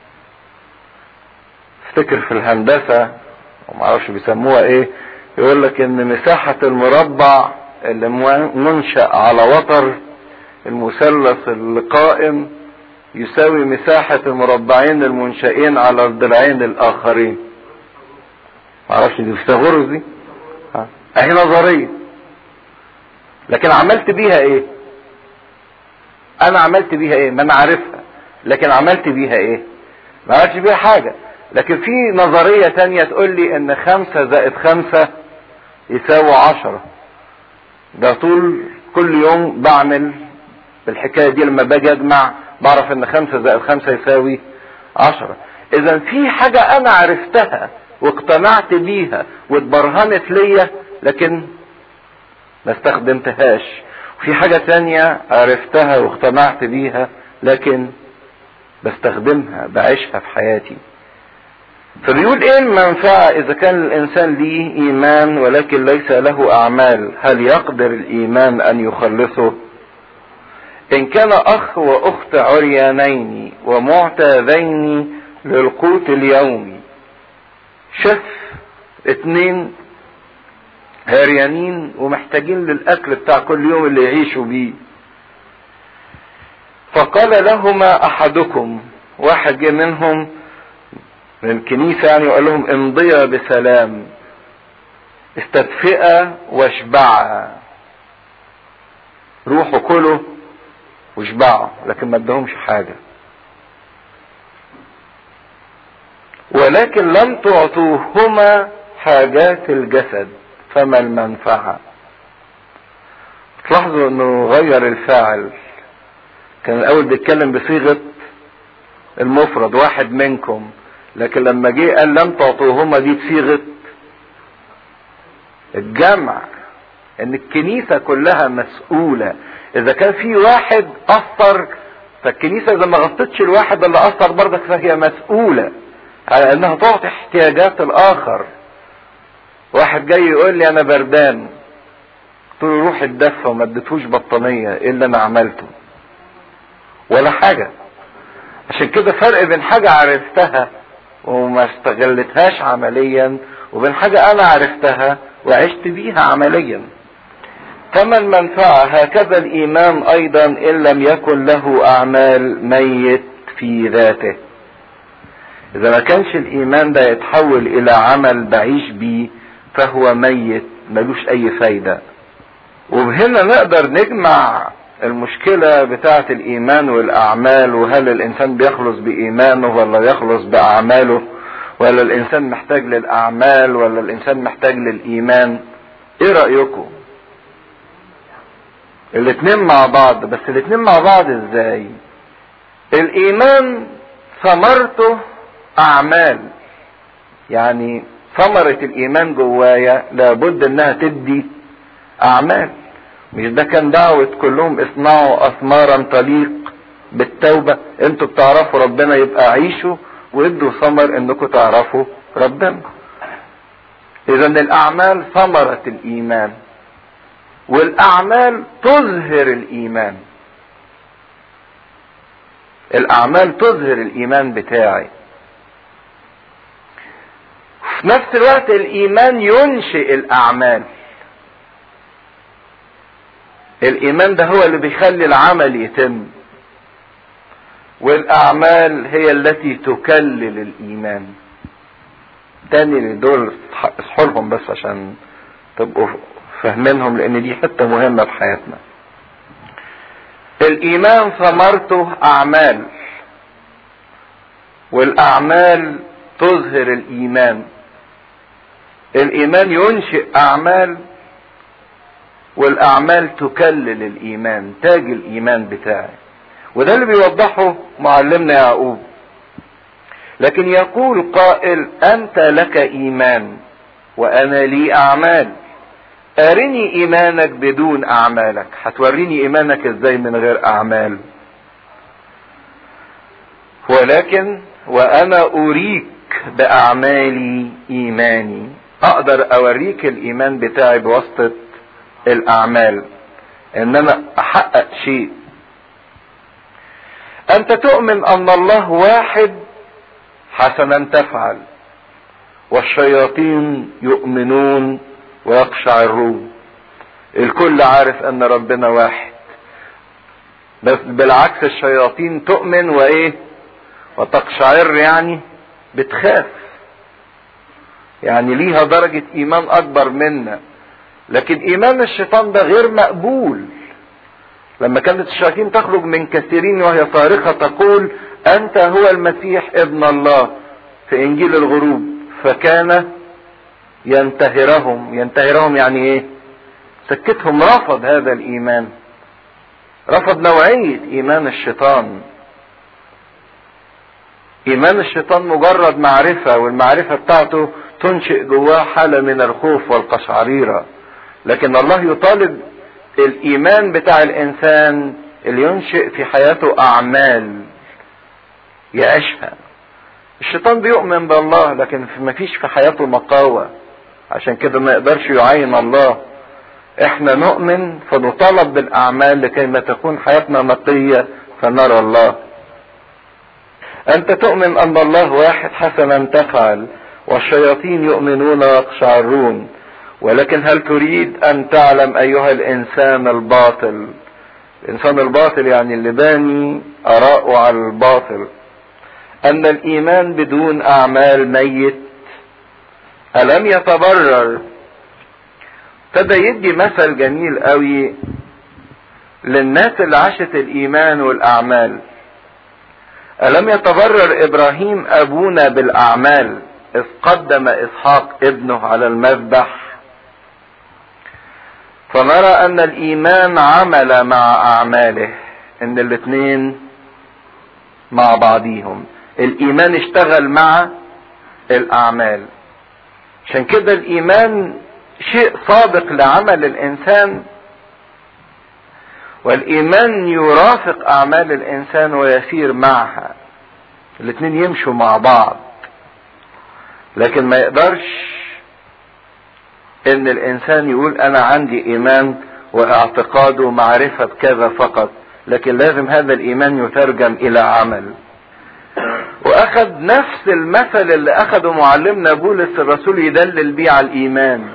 افتكر في الهندسة ومعرفش بيسموها ايه، يقول لك ان مساحة المربع اللي منشأ على وتر المثلث القائم يساوي مساحة المربعين المنشئين على الضلعين الاخرين. معرفش دي فيثاغورس دي، اهي نظرية، لكن عملت بيها ايه؟ انا عملت بيها ايه؟ ما انا عارفها، لكن عملت بيها ايه؟ ما عملتش بيها حاجة. لكن في نظرية تانية تقول لي ان خمسة زائد خمسة يساوي عشرة. ده طول كل يوم بعمل بالحكاية دي، لما باجي اجمع بعرف ان خمسة زائد خمسة يساوي عشرة. اذا في حاجة انا عرفتها واقتنعت بيها واتبرهنت ليا لكن ما استخدمتهاش. وفي حاجة تانية عرفتها واقتنعت بيها لكن بستخدمها، بعيشها في حياتي. فبيقول ايه المنفعة اذا كان الانسان ليه ايمان ولكن ليس له اعمال؟ هل يقدر الايمان ان يخلصه؟ ان كان اخ واخت عريانين ومعتادين للقوت اليومي، شاف اتنين عريانين ومحتاجين للاكل بتاع كل يوم اللي يعيشوا بيه، فقال لهما احدكم، واحد جه منهم من الكنيسة يعني، وقال لهم امضيا بسلام، استدفئا واشبعا، روحوا كلوا واشبعوا، لكن ما ادهمش حاجة. ولكن لم تعطوهما حاجات الجسد فما المنفعة؟ تلاحظوا انه غير الفاعل. كان الاول بيتكلم بصيغة المفرد واحد منكم، لكن لما جه قال لم تعطوهما دي بصيغة الجمع، ان الكنيسة كلها مسؤولة. اذا كان في واحد اثر فالكنيسة اذا ما غطتش الواحد اللي اثر برضك فهي مسؤولة على انها تعطي احتياجات الاخر. واحد جاي يقول لي انا بردان، قلت له روح اتدفى وما اديتهوش بطانية، ايه اللي انا عملته؟ ولا حاجة. عشان كده فرق بين حاجة عرفتها وما استغلتهاش عمليا، وبين حاجة انا عرفتها وعشت بيها عمليا. كما المنفعة هكذا الايمان ايضا ان لم يكن له اعمال ميت في ذاته. اذا ما كانش الايمان ده يتحول الى عمل بعيش بيه فهو ميت ملوش اي فايدة. وبهنا نقدر نجمع المشكلة بتاعة الايمان والاعمال، وهل الانسان بيخلص بايمانه ولا يخلص باعماله، ولا الانسان محتاج للاعمال ولا الانسان محتاج للايمان. ايه رأيكم؟ الاتنين مع بعض. بس الاتنين مع بعض ازاي؟ الايمان ثمرته اعمال، يعني ثمرة الايمان جوايا لابد انها تدي اعمال. مش ده كان دعوة كلهم اصنعوا اثمارا تليق بالتوبة؟ انتوا بتعرفوا ربنا يبقى عيشوا وادوا ثمر انكم تعرفوا ربنا. اذا الاعمال ثمرة الايمان، والاعمال تظهر الايمان. الاعمال تظهر الايمان بتاعي. في نفس الوقت الايمان ينشئ الاعمال. الايمان ده هو اللي بيخلي العمل يتم، والاعمال هي التي تكلل الايمان. تاني دول اصحوا لهم بس عشان تبقوا فاهمينهم، لان دي حتة مهمة في حياتنا. الايمان ثمرته اعمال، والاعمال تظهر الايمان. الايمان ينشئ اعمال، والاعمال تكلل الايمان، تاج الايمان بتاعي. وده اللي بيوضحه معلمنا يعقوب. لكن يقول قائل انت لك ايمان وانا لي اعمال، ارني ايمانك بدون اعمالك. هتوريني ايمانك ازاي من غير اعمال؟ ولكن وانا اريك باعمالي ايماني. اقدر اوريك الايمان بتاعي بواسطة الاعمال، ان انا احقق شيء. انت تؤمن ان الله واحد حسنا تفعل، والشياطين يؤمنون ويقشعرون. الكل عارف ان ربنا واحد، بس بالعكس الشياطين تؤمن وايه وتقشعر، يعني بتخاف، يعني ليها درجة ايمان اكبر منا. لكن ايمان الشيطان ده غير مقبول. لما كانت الشياطين تخرج من كثيرين وهي صارخة تقول انت هو المسيح ابن الله في انجيل الغروب، فكان ينتهرهم. ينتهرهم يعني ايه؟ سكتهم. رفض هذا الايمان، رفض نوعية ايمان الشيطان. ايمان الشيطان مجرد معرفة، والمعرفة بتاعته تنشئ جواه حالة من الخوف والقشعريرة. لكن الله يطالب الايمان بتاع الانسان اللي ينشئ في حياته اعمال يعيشها. الشيطان بيؤمن بالله لكن ما فيش في حياته مقاوة، عشان كده ما يقدرش يعين الله. احنا نؤمن فنطالب بالاعمال لكي ما تكون حياتنا نقية فنرى الله. انت تؤمن ان الله واحد حسنا تفعل، والشياطين يؤمنون ويقشعرون. ولكن هل تريد ان تعلم ايها الانسان الباطل؟ الانسان الباطل يعني اللي باني اراءه على الباطل، ان الايمان بدون اعمال ميت. الم يتبرر؟ ابتدى يدي مثل جميل قوي للناس اللي عاشت الايمان والاعمال. الم يتبرر ابراهيم ابونا بالاعمال اذ قدم اسحاق ابنه على المذبح؟ فنرى ان الايمان عمل مع اعماله، ان الاثنين مع بعضيهم. الايمان اشتغل مع الاعمال. عشان كده الايمان شيء صادق لعمل الانسان، والايمان يرافق اعمال الانسان ويسير معها، الاتنين يمشوا مع بعض. لكن ما يقدرش ان الانسان يقول انا عندي ايمان واعتقاده معرفة بكذا فقط، لكن لازم هذا الايمان يترجم الى عمل. واخذ نفس المثل اللي اخذه معلمنا بولس الرسول يدلل بيه على الايمان.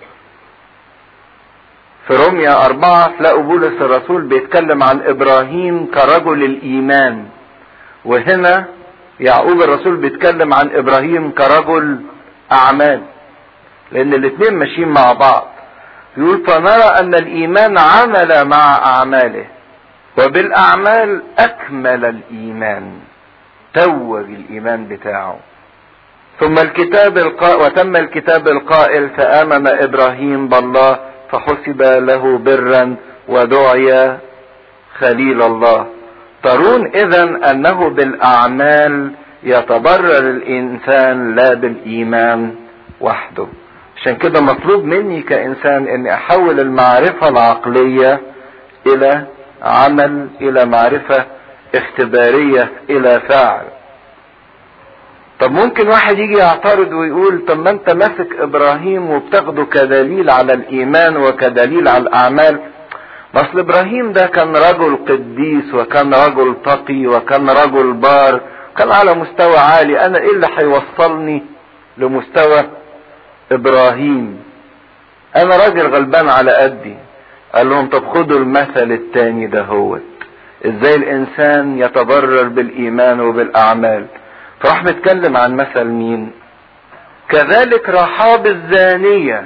في روميا اربعة تلاقوا بولس الرسول بيتكلم عن ابراهيم كرجل الايمان، وهنا يعقوب الرسول بيتكلم عن ابراهيم كرجل اعمال، لان الاثنين ماشيين مع بعض. يقول فنرى ان الايمان عمل مع اعماله وبالاعمال اكمل الايمان، توج الايمان بتاعه. ثم الكتاب القائل وتم الكتاب القائل فآمن ابراهيم بالله فحسب له برا ودعي خليل الله. ترون اذن انه بالاعمال يتبرر الانسان لا بالايمان وحده. عشان كده مطلوب مني كانسان اني احول المعرفة العقلية الى عمل، الى معرفة اختبارية، الى فعل. طب ممكن واحد يجي يعترض ويقول طب ما انت ماسك ابراهيم وبتاخده كدليل على الايمان وكدليل على الاعمال. اصل ابراهيم ده كان رجل قديس وكان رجل تقي وكان رجل بار، كان على مستوى عالي، انا ايه اللي هيوصلني لمستوى ابراهيم؟ انا راجل غلبان على قدي. قال لهم طب خدوا المثل التاني ده، هو ازاي الانسان يتبرر بالايمان وبالاعمال. فراح متكلم عن مثل مين؟ كذلك رحاب الزانية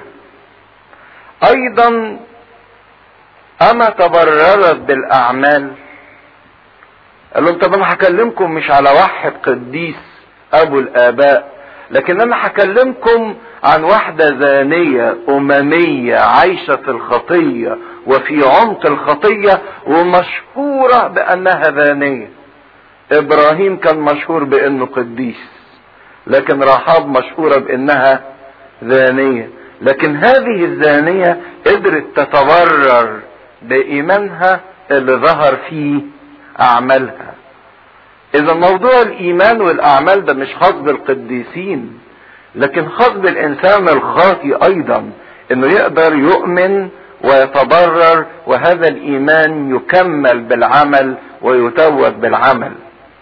ايضا اما تبررت بالاعمال. قال لهم طب انا هكلمكم مش على واحد قديس ابو الاباء، لكن انا هكلمكم عن واحدة زانية اممية عايشة في الخطية وفي عمق الخطية ومشهورة بانها زانية. ابراهيم كان مشهور بانه قديس، لكن رحاب مشهورة بانها زانية. لكن هذه الزانية قدرت تتبرر بايمانها اللي ظهر فيه اعمالها. اذا موضوع الايمان والاعمال ده مش خاص بالقديسين، لكن خاص بالانسان الخاطئ ايضا، انه يقدر يؤمن ويتبرر، وهذا الايمان يكمل بالعمل ويتوج بالعمل.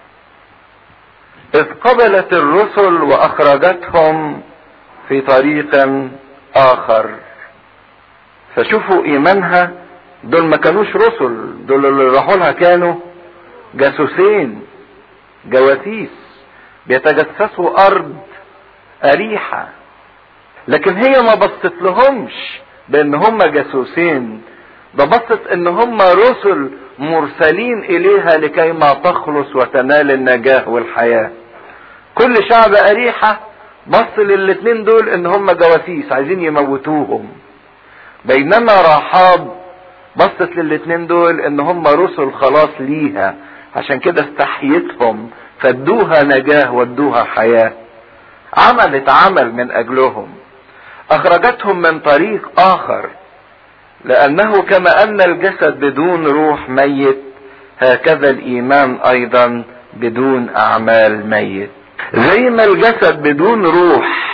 اذ قبلت الرسل واخرجتهم في طريق اخر. فشوفوا ايمانها، دول ما كانوش رسل، دول اللي راحوا لها كانوا جاسوسين جواسيس بيتجسسوا ارض اريحة. لكن هي ما بصت لهمش بان هم جاسوسين، ده بصت ان هم رسل مرسلين اليها لكي ما تخلص وتنال النجاة والحياة. كل شعب اريحة بص للاتنين دول ان هم جواسيس عايزين يموتوهم، بينما رحاب بصت للاتنين دول ان هم رسل خلاص ليها، عشان كده استحيتهم فادوها نجاة وادوها حياة. عملت عمل من اجلهم، اخرجتهم من طريق اخر، لانه كما ان الجسد بدون روح ميت هكذا الايمان ايضا بدون اعمال ميت. زي ما الجسد بدون روح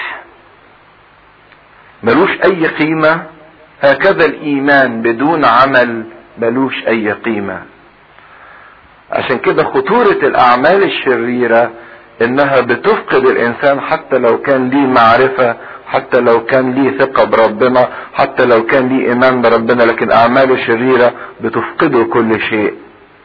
ملوش اي قيمة، هكذا الايمان بدون عمل ملوش اي قيمة. عشان كده خطورة الاعمال الشريرة انها بتفقد الانسان، حتى لو كان ليه معرفة، حتى لو كان ليه ثقة بربنا، حتى لو كان ليه ايمان بربنا، لكن اعماله الشريرة بتفقده كل شيء.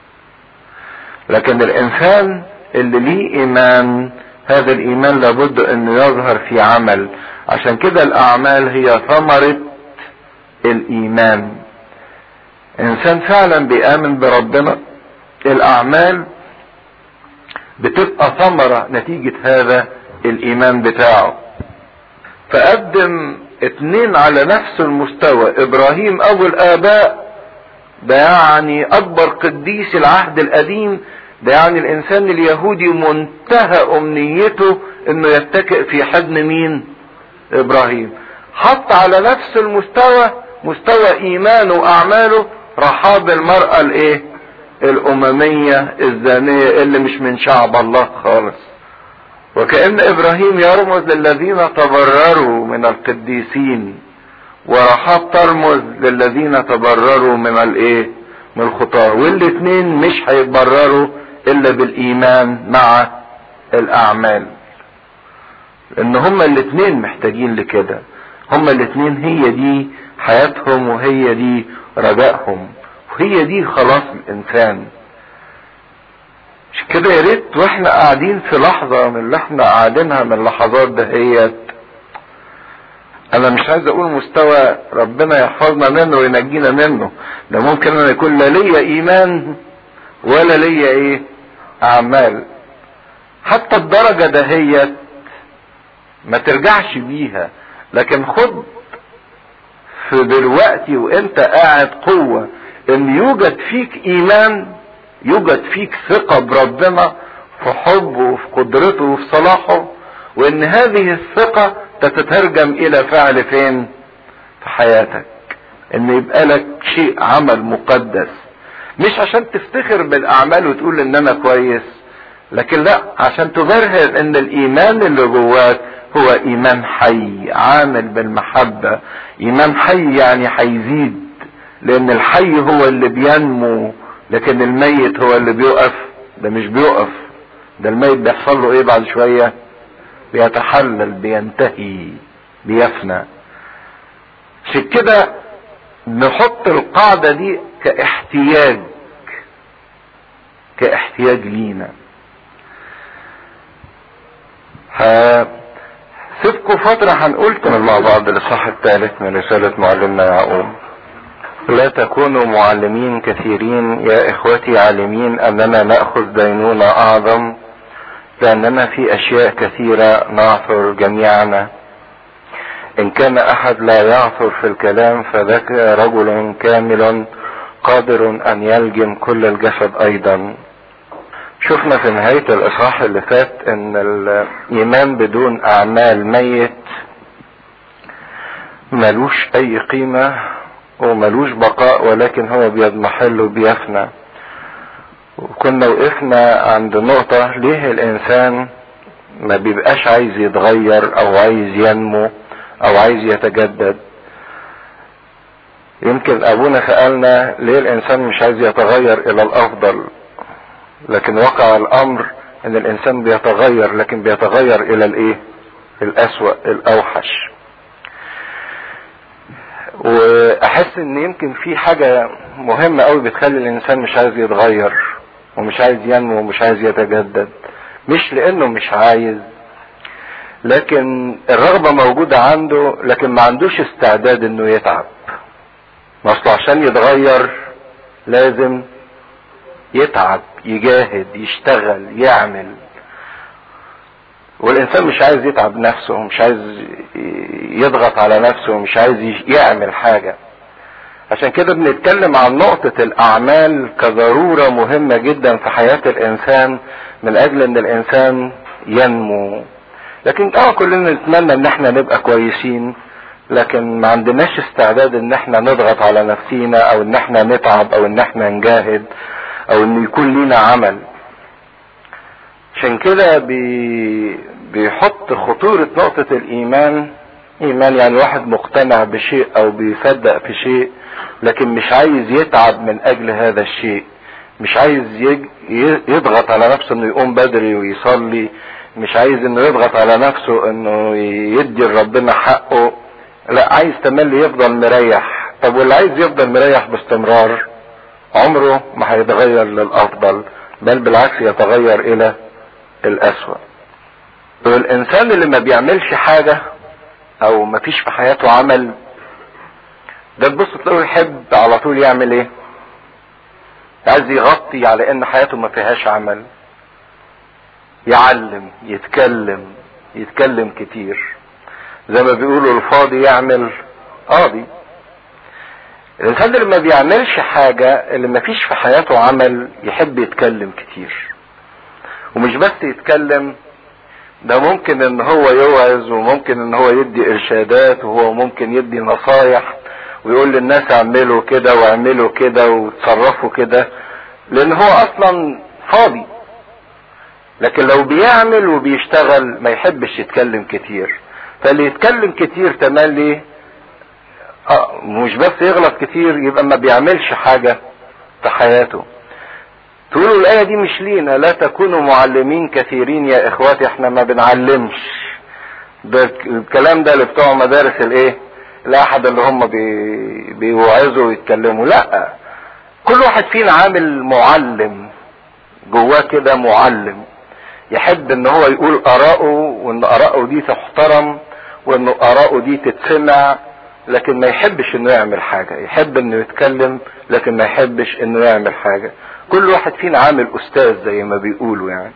لكن الانسان اللي ليه ايمان، هذا الايمان لابد انه يظهر في عمل. عشان كده الاعمال هي ثمرة الايمان. انسان فعلا بيآمن بربنا، الاعمال بتبقى ثمرة نتيجة هذا الايمان بتاعه. فقدم اتنين على نفس المستوى، ابراهيم ابو الاباء ده يعني اكبر قديس العهد القديم، ده يعني الانسان اليهودي منتهى امنيته انه يتكئ في حضن مين؟ ابراهيم. حط على نفس المستوى مستوى ايمانه واعماله رحاب المرأة الايه الاممية الزانية اللي مش من شعب الله خالص. وكأن ابراهيم يرمز للذين تبرروا من القديسين، ورحاب ترمز للذين تبرروا من الايه من الخطاة، والاتنين مش هيتبرروا الا بالايمان مع الاعمال، لان هما الاتنين محتاجين لكده. هما الاتنين هي دي حياتهم وهي دي رجائهم وهي دي خلاص الانسان. مش كده يا ريت واحنا قاعدين في لحظة من اللي احنا قاعدينها من اللحظات دهيت، انا مش عايز اقول مستوى ربنا يحفظنا منه وينجينا منه، ده ممكن ان يكون لا ليا ايمان ولا ليا ايه اعمال، حتى الدرجة دهيت ما ترجعش بيها، لكن خد في دلوقتي وانت قاعد قوة ان يوجد فيك ايمان، يوجد فيك ثقة بربنا في حبه وفي قدرته وفي صلاحه، وان هذه الثقة تتترجم الى فعل فين في حياتك، ان يبقى لك شيء عمل مقدس، مش عشان تفتخر بالاعمال وتقول ان انا كويس، لكن لا عشان تبرهن ان الايمان اللي جواك هو ايمان حي عامل بالمحبة. ايمان حي يعني هيزيد، لان الحي هو اللي بينمو، لكن الميت هو اللي بيقف. ده مش بيقف، ده الميت بيحصل له ايه بعد شوية؟ بيتحلل، بينتهي، بيفنى. عشان كده نحط القاعدة دي كاحتياج كاحتياج لينا. هسيبكم فترة هنقول مع بعض الاصحاح الثالث من رسالة معلمنا يعقوب. لا تكونوا معلمين كثيرين يا اخوتي عالمين اننا نأخذ دينونة اعظم، لاننا في اشياء كثيرة نعثر جميعنا. ان كان احد لا يعثر في الكلام فذاك رجل كامل قادر ان يلجم كل الجسد ايضا. شفنا في نهاية الاصحاح اللي فات ان الايمان بدون اعمال ميت، ملوش اي قيمة وملوش بقاء، ولكن هو بيضمحل وبيفنى. وكنا وقفنا عند نقطة ليه الانسان ما بيبقاش عايز يتغير او عايز ينمو او عايز يتجدد. يمكن ابونا سألنا ليه الانسان مش عايز يتغير الى الافضل، لكن وقع الامر ان الانسان بيتغير، لكن بيتغير الى الايه الاسوأ الاوحش. واحس ان يمكن في حاجة مهمة قوي بتخلي الانسان مش عايز يتغير ومش عايز ينمو ومش عايز يتجدد، مش لانه مش عايز، لكن الرغبة موجودة عنده، لكن ما عندوش استعداد انه يتعب. اصله عشان يتغير لازم يتعب، يجاهد، يشتغل، يعمل. والانسان مش عايز يتعب نفسه، مش عايز يضغط على نفسه، مش عايز يعمل حاجة. عشان كده بنتكلم عن نقطة الاعمال كضرورة مهمة جدا في حياة الانسان، من اجل ان الانسان ينمو. لكن اه كلنا نتمنى ان احنا نبقى كويسين، لكن ما عندناش استعداد ان احنا نضغط على نفسينا او ان احنا نتعب او ان احنا نجاهد او ان يكون لنا عمل. عشان كده بي بيحط خطورة نقطة الايمان. ايمان يعني واحد مقتنع بشيء او بيصدق في شيء، لكن مش عايز يتعب من اجل هذا الشيء، مش عايز يضغط على نفسه انه يقوم بدري ويصلي، مش عايز انه يضغط على نفسه انه يدي لربنا حقه، لا عايز تملي يفضل مريح. طب واللي عايز يفضل مريح باستمرار عمره ما هيتغير للافضل، بل بالعكس يتغير الى الاسوأ. والانسان اللي ما بيعملش حاجة او ما فيش في حياته عمل، ده تبص تلاقيه يحب على طول يعمل ايه؟ عايز يغطي على ان حياته ما فيهاش عمل، يعلم، يتكلم يتكلم كتير، زي ما بيقولوا الفاضي يعمل قاضي. الانسان اللي ما بيعملش حاجة، اللي ما فيش في حياته عمل، يحب يتكلم كتير. ومش بس يتكلم، ده ممكن ان هو يوعظ، وممكن ان هو يدي ارشادات، وهو ممكن يدي نصايح، ويقول للناس اعملوا كده واعملوا كده وتصرفوا كده، لان هو اصلا فاضي. لكن لو بيعمل وبيشتغل ما يحبش يتكلم كتير. فاللي يتكلم كتير تملي اه مش بس يغلط كتير، يبقى ما بيعملش حاجة في حياته. تقولوا الآية دي مش لينا، لا تكونوا معلمين كثيرين يا اخواتي، احنا ما بنعلمش. ده الكلام ده اللي بتوع مدارس الايه الاحد اللي هم بي بيوعظوا ويتكلموا. لا، كل واحد فينا عامل معلم جواه كده، معلم يحب ان هو يقول اراءه، وان اراءه دي تحترم، وان اراءه دي تتسمع، لكن ما يحبش انه يعمل حاجة. يحب انه يتكلم لكن ما يحبش انه يعمل حاجة. كل واحد فينا عامل استاذ زي ما بيقولوا يعني.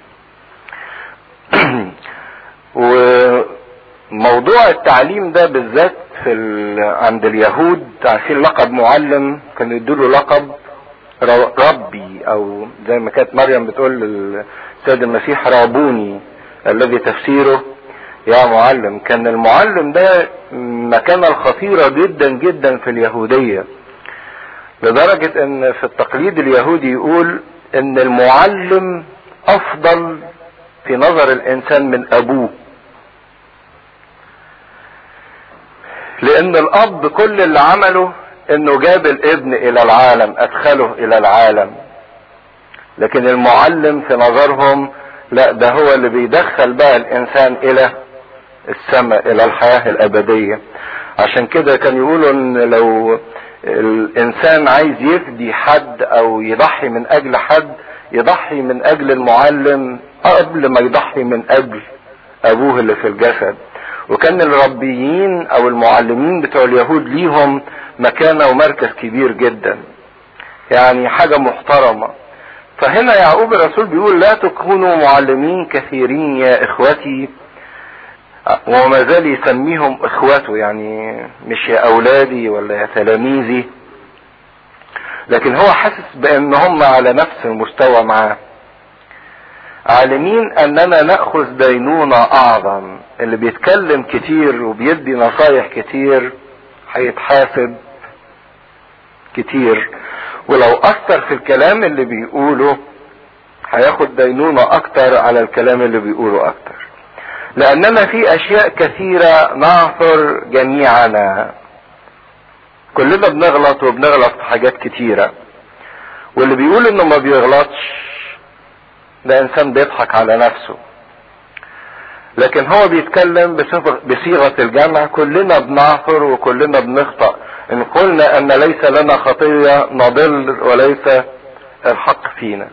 وموضوع التعليم ده بالذات في عند اليهود، عارفين لقب معلم كانوا يدوله لقب ربي، او زي ما كانت مريم بتقول للسيد المسيح رابوني، الذي تفسيره يا معلم. كان المعلم ده مكانة خطيرة جدا جدا في اليهودية، لدرجة ان في التقليد اليهودي يقول ان المعلم افضل في نظر الانسان من ابوه، لان الاب كل اللي عمله انه جاب الابن الى العالم، ادخله الى العالم. لكن المعلم في نظرهم لا، ده هو اللي بيدخل بقى الانسان الى السماء، الى الحياة الابدية. عشان كده كان يقولوا ان لو الانسان عايز يفدي حد او يضحي من اجل حد، يضحي من اجل المعلم قبل ما يضحي من اجل ابوه اللي في الجسد. وكان الربيين او المعلمين بتوع اليهود ليهم مكانة ومركز كبير جدا، يعني حاجة محترمة. فهنا يعقوب الرسول بيقول لا تكونوا معلمين كثيرين يا اخوتي، وما زال يسميهم اخوته، يعني مش يا اولادي ولا يا تلاميذي، لكن هو حاسس بان هم على نفس المستوى معاه. عالمين اننا نأخذ دينونة اعظم. اللي بيتكلم كتير وبيدي نصايح كتير هيتحاسب كتير، ولو اثر في الكلام اللي بيقوله هياخد دينونة اكتر على الكلام اللي بيقوله اكتر. لاننا في اشياء كثيرة نعثر جميعنا، كلنا بنغلط وبنغلط في حاجات كتيرة. واللي بيقول انه ما بيغلطش ده انسان بيضحك على نفسه، لكن هو بيتكلم بصيغة الجمع. كلنا بنعثر وكلنا بنخطأ. ان قلنا ان ليس لنا خطية نضل وليس الحق فينا.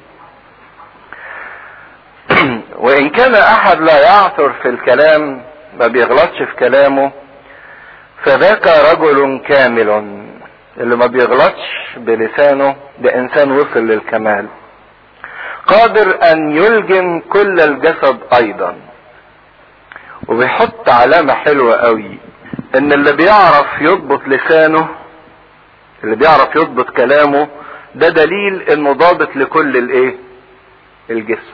وان كان احد لا يعثر في الكلام، ما بيغلطش في كلامه، فذاك رجل كامل. اللي ما بيغلطش بلسانه ده انسان وصل للكمال، قادر ان يلجم كل الجسد ايضا. وبيحط علامة حلوة قوي، ان اللي بيعرف يضبط لسانه، اللي بيعرف يضبط كلامه، ده دليل انه ضابط لكل الايه الجسم.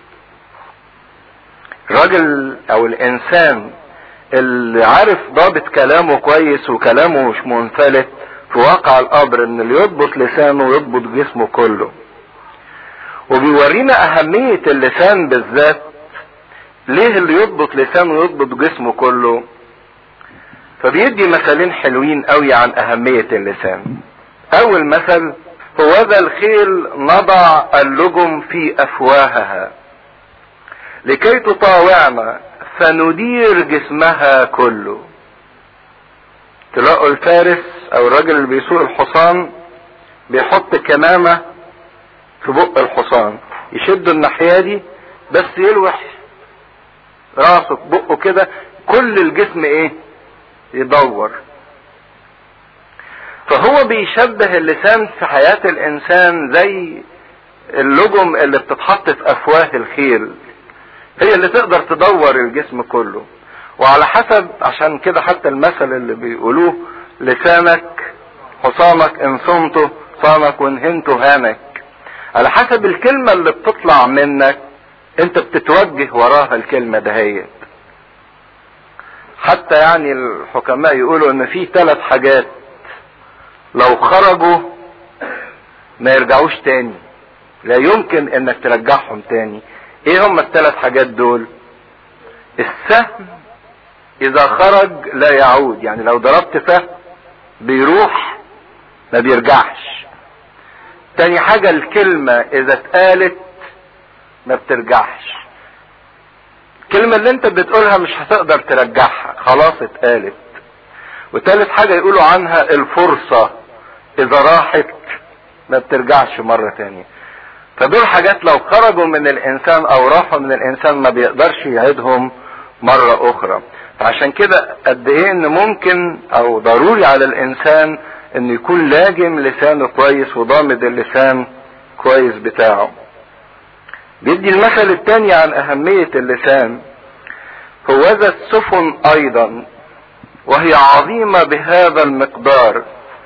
الراجل او الانسان اللي عارف ضابط كلامه كويس وكلامه مش منفلت، في واقع الامر ان اللي يضبط لسانه يضبط جسمه كله. وبيورينا اهمية اللسان بالذات. ليه اللي يضبط لسانه يضبط جسمه كله؟ فبيدي مثالين حلوين قوي عن اهمية اللسان. اول مثل هو ذا الخيل نضع اللجم في افواهها لكي تطاوعنا فندير جسمها كله. تلاقوا الفارس او الراجل اللي بيسوق الحصان بيحط كمامة في بق الحصان، يشد الناحية دي بس يلوح راسه في بقه كده، كل الجسم ايه يدور. فهو بيشبه اللسان في حياة الانسان زي اللجم اللي بتتحط في افواه الخيل، هي اللي تقدر تدور الجسم كله. وعلى حسب، عشان كده حتى المثل اللي بيقولوه لسانك حصانك ان صمته صانك وان هنته هانك. على حسب الكلمة اللي بتطلع منك انت بتتوجه وراها الكلمة دهيت. حتى يعني الحكماء يقولوا ان في ثلاث حاجات لو خرجوا ما يرجعوش تاني، لا يمكن انك ترجعهم تاني. ايه هم الثلاث حاجات دول؟ السهم اذا خرج لا يعود، يعني لو ضربت سهم بيروح ما بيرجعش. تاني حاجة الكلمة اذا اتقالت ما بترجعش، الكلمة اللي انت بتقولها مش هتقدر ترجعها، خلاص اتقالت. وتالت حاجة يقولوا عنها الفرصة اذا راحت ما بترجعش مرة تانية. فدول حاجات لو خرجوا من الانسان او راحوا من الانسان ما بيقدرش يعيدهم مرة اخرى. فعشان كده قد ايه ان ممكن او ضروري على الانسان ان يكون لاجم لسانه كويس وضامد اللسان كويس بتاعه. بيدي المثل الثاني عن اهمية اللسان: هوذا السفن ايضا وهي عظيمة بهذا المقدار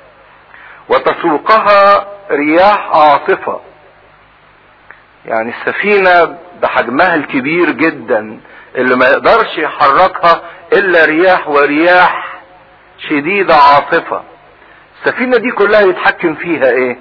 وتسوقها رياح عاصفة. يعني السفينة بحجمها الكبير جدا اللي ما يقدرش يحركها الا رياح، ورياح شديدة عاصفة. السفينة دي كلها يتحكم فيها ايه؟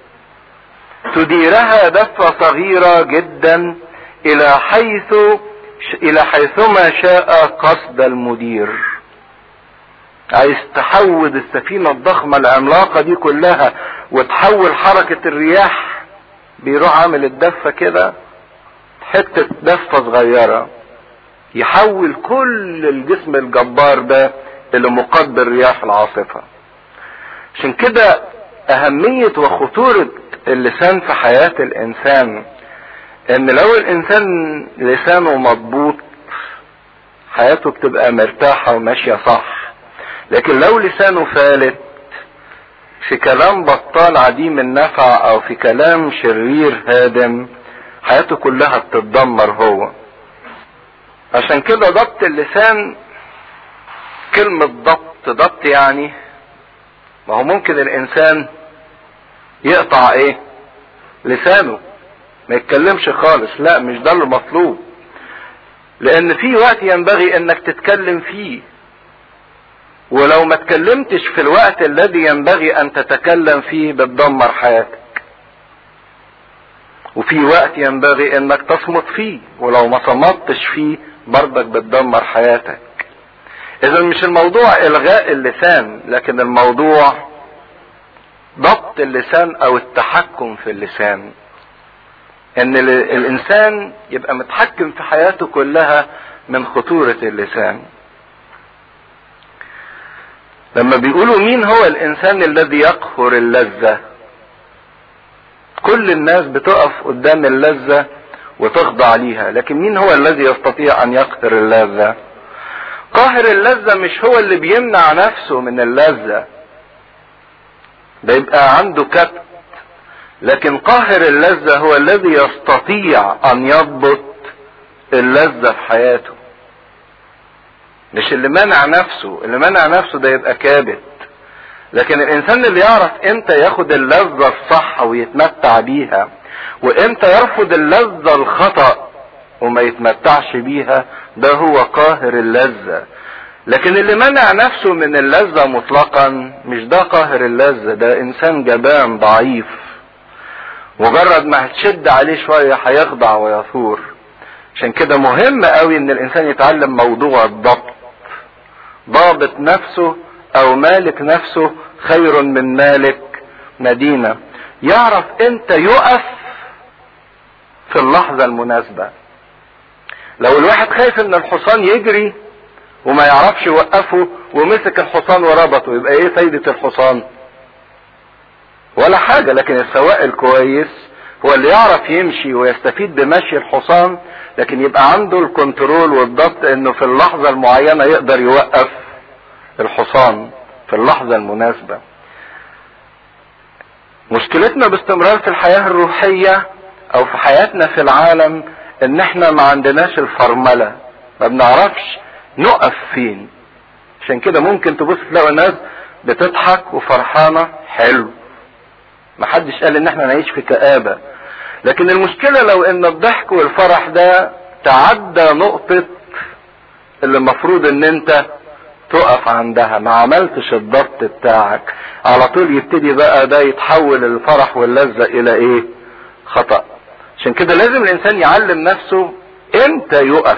تديرها دفة صغيرة جدا الى حيث الى حيثما شاء قصد المدير. عايز تحول السفينة الضخمة العملاقة دي كلها وتحول حركة الرياح، بيروح عامل الدفة كده حتة دفة صغيرة يحول كل الجسم الجبار ده اللي مقاد بالرياح العاصفة. عشان كده اهمية وخطورة اللسان في حياة الانسان، ان لو الانسان لسانه مضبوط حياته بتبقى مرتاحة وماشية صح. لكن لو لسانه فالت في كلام بطال عديم النفع او في كلام شرير هادم، حياته كلها بتتدمر هو. عشان كده ضبط اللسان، كلمة ضبط ضبط يعني ما هو ممكن الانسان يقطع ايه؟ لسانه ما يتكلمش خالص. لا، مش ده المطلوب، لان في وقت ينبغي انك تتكلم فيه، ولو ما تكلمتش في الوقت الذي ينبغي ان تتكلم فيه بتدمر حياتك. وفي وقت ينبغي انك تصمت فيه، ولو ما صمتش فيه برضك بتدمر حياتك. اذا مش الموضوع الغاء اللسان، لكن الموضوع ضبط اللسان او التحكم في اللسان. ان الانسان يبقى متحكم في حياته كلها من خطورة اللسان. لما بيقولوا مين هو الانسان الذي يقهر اللذة، كل الناس بتقف قدام اللذة وتخضع ليها، لكن مين هو الذي يستطيع ان يقهر اللذة؟ قاهر اللذة مش هو اللي بيمنع نفسه من اللذة، ده يبقى عنده كبت. لكن قاهر اللذة هو الذي يستطيع ان يضبط اللذة في حياته، مش اللي منع نفسه. اللي منع نفسه ده يبقى كابت. لكن الانسان اللي يعرف امتى ياخد اللذة الصح ويتمتع بيها، وامتى يرفض اللذة الخطأ وما يتمتعش بيها، ده هو قاهر اللذة. لكن اللي منع نفسه من اللذة مطلقا مش ده قاهر اللذة، ده انسان جبان ضعيف، مجرد ما هتشد عليه شوية هيخضع ويثور. عشان كده مهم قوي ان الانسان يتعلم موضوع الضبط. ضابط نفسه او مالك نفسه خير من مالك مدينة. يعرف امتى يقف في اللحظة المناسبة. لو الواحد خايف ان الحصان يجري وما يعرفش يوقفه ومسك الحصان وربطه، يبقى ايه فايدة الحصان؟ ولا حاجة. لكن السواق الكويس هو اللي يعرف يمشي ويستفيد بمشي الحصان، لكن يبقى عنده الكنترول والضبط انه في اللحظة المعينة يقدر يوقف الحصان في اللحظة المناسبة. مشكلتنا باستمرار في الحياة الروحية او في حياتنا في العالم ان احنا ما عندناش الفرملة، ما بنعرفش نقف فين. عشان كده ممكن تبص تلاقوا ناس بتضحك وفرحانة، حلو، ما حدش قال ان احنا نعيش في كآبة. لكن المشكلة لو ان الضحك والفرح ده تعدى نقطة اللي المفروض ان انت تقف عندها، ما عملتش الضبط بتاعك، على طول يبتدي بقى ده يتحول الفرح واللذة الى ايه؟ خطأ. عشان كده لازم الانسان يعلم نفسه امتى يقف،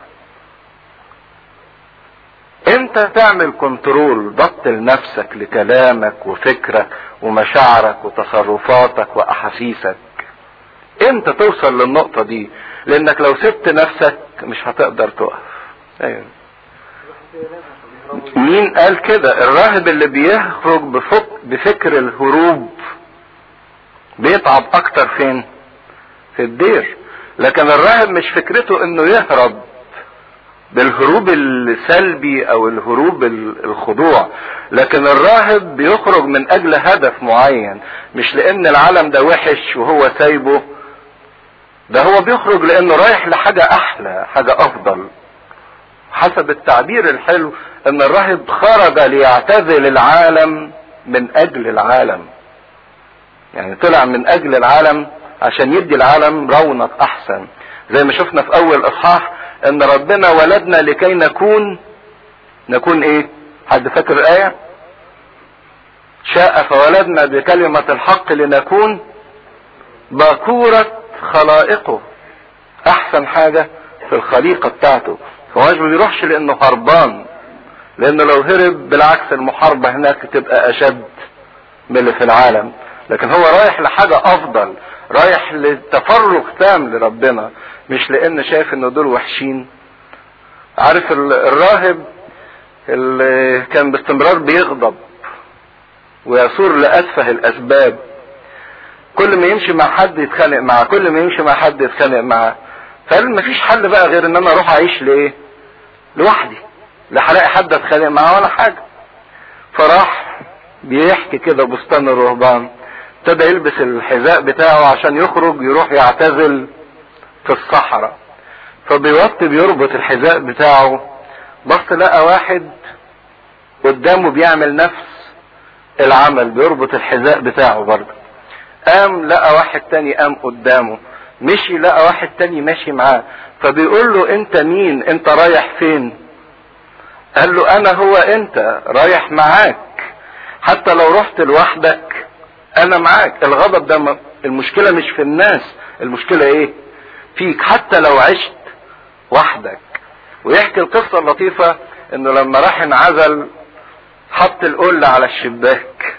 امتى تعمل كنترول، ضبط لنفسك لكلامك وفكرك ومشاعرك وتصرفاتك واحاسيسك. امتى توصل للنقطة دي؟ لانك لو سبت نفسك مش هتقدر تقف. ايوه. مين قال كده؟ الراهب اللي بيخرج بفك بفكر الهروب بيتعب اكتر فين؟ في الدير. لكن الراهب مش فكرته انه يهرب بالهروب السلبي او الهروب الخضوع، لكن الراهب بيخرج من اجل هدف معين، مش لان العالم ده وحش وهو سايبه، ده هو بيخرج لانه رايح لحاجة احلى، حاجة افضل. حسب التعبير الحلو ان الراهب خرج ليعتزل العالم من اجل العالم، يعني طلع من اجل العالم عشان يدي العالم رونق احسن. زي ما شفنا في اول اصحاح ان ربنا ولدنا لكي نكون نكون ايه؟ حد فاكر الايه؟ شاء فولدنا بكلمة الحق لنكون باكورة خلائقه، احسن حاجة في الخليقة بتاعته. فهو مش بيروحش لانه هربان، لانه لو هرب بالعكس المحاربة هناك تبقى اشد من اللي في العالم. لكن هو رايح لحاجة افضل، رايح لتفرغ تام لربنا، مش لان شايف انه دول وحشين. عارف الراهب اللي كان باستمرار بيغضب ويصور لأتفه الاسباب، كل ما يمشي مع حد يتخانق معاه، كل ما يمشي مع حد يتخانق معاه، فقال مفيش حل بقى غير ان انا اروح اعيش لايه؟ لوحدي، لا هلاقي حد اتخانق معاه ولا حاجه. فراح بيحكي كده بستان الرهبان، ابتدى يلبس الحذاء بتاعه عشان يخرج يروح يعتزل في الصحراء. فبيوطي بيربط الحذاء بتاعه، بص لقى واحد قدامه بيعمل نفس العمل، بيربط الحذاء بتاعه برضه. قام لقى واحد تاني قام قدامه، مشي لقى واحد تاني ماشي معاه، فبيقول له انت مين؟ انت رايح فين؟ قال له انا هو انت، رايح معاك، حتى لو رحت لوحدك انا معاك. الغضب ده المشكلة مش في الناس، المشكلة ايه؟ فيك، حتى لو عشت وحدك. ويحكي القصة اللطيفة انه لما راح انعزل حط القلة على الشباك،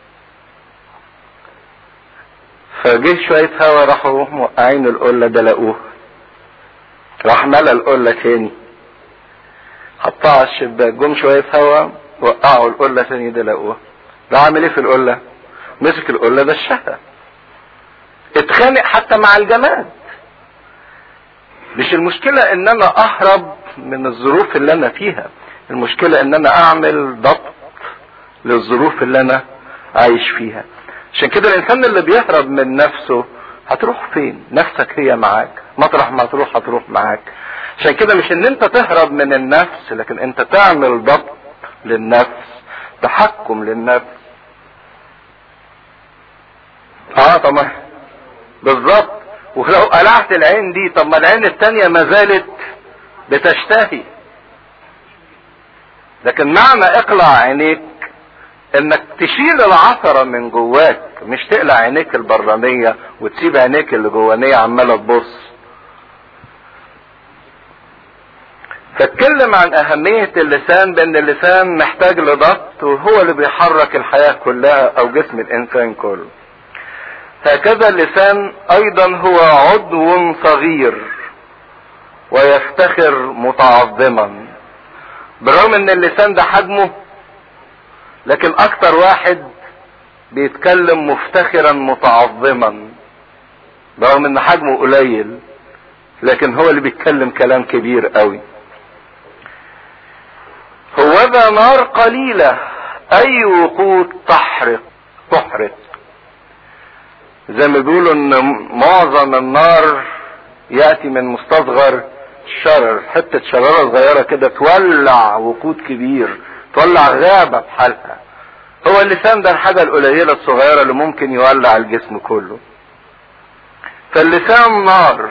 فجه شوية هوا راحوا موقعين القلة ده لقوه، راح ملى القلة تاني حطها على الشباك، جم شوية هوا وقعوا القلة تاني ده لقوه. ده عامل ايه في القلة؟ مسك القلة ده الشهى، اتخانق حتى مع الجماد. مش المشكلة ان انا اهرب من الظروف اللي انا فيها، المشكلة ان انا اعمل ضبط للظروف اللي انا عايش فيها. عشان كده الانسان اللي بيهرب من نفسه هتروح فين؟ نفسك هي معاك، مطرح ما تروح هتروح معاك. عشان كده مش ان انت تهرب من النفس، لكن انت تعمل ضبط للنفس، تحكم للنفس. اه طبعا بالظبط. ولو قلعت العين دي، طب ما العين التانية ما زالت بتشتهي. لكن معنى اقلع عينيك انك تشيل العثرة من جواك، مش تقلع عينيك البرانية وتسيب عينيك اللي جوانية عمالة تبص. فاتكلم عن اهمية اللسان، بان اللسان محتاج لضبط، وهو اللي بيحرك الحياة كلها او جسم الانسان كله. هكذا اللسان ايضا هو عضو صغير ويفتخر متعظما. بالرغم ان اللسان ده حجمه، لكن اكتر واحد بيتكلم مفتخرا متعظما، برغم ان حجمه قليل لكن هو اللي بيتكلم كلام كبير قوي. هوذا نار قليلة اي وقود تحرق تحرق. زي ما بيقولوا ان معظم النار يأتي من مستصغر الشرر، حتة شرارة صغيرة كده تولع وقود كبير، تولع غابة بحالها. هو اللسان ده الحاجة القليلة الصغيرة اللي ممكن يولع الجسم كله. فاللسان نار،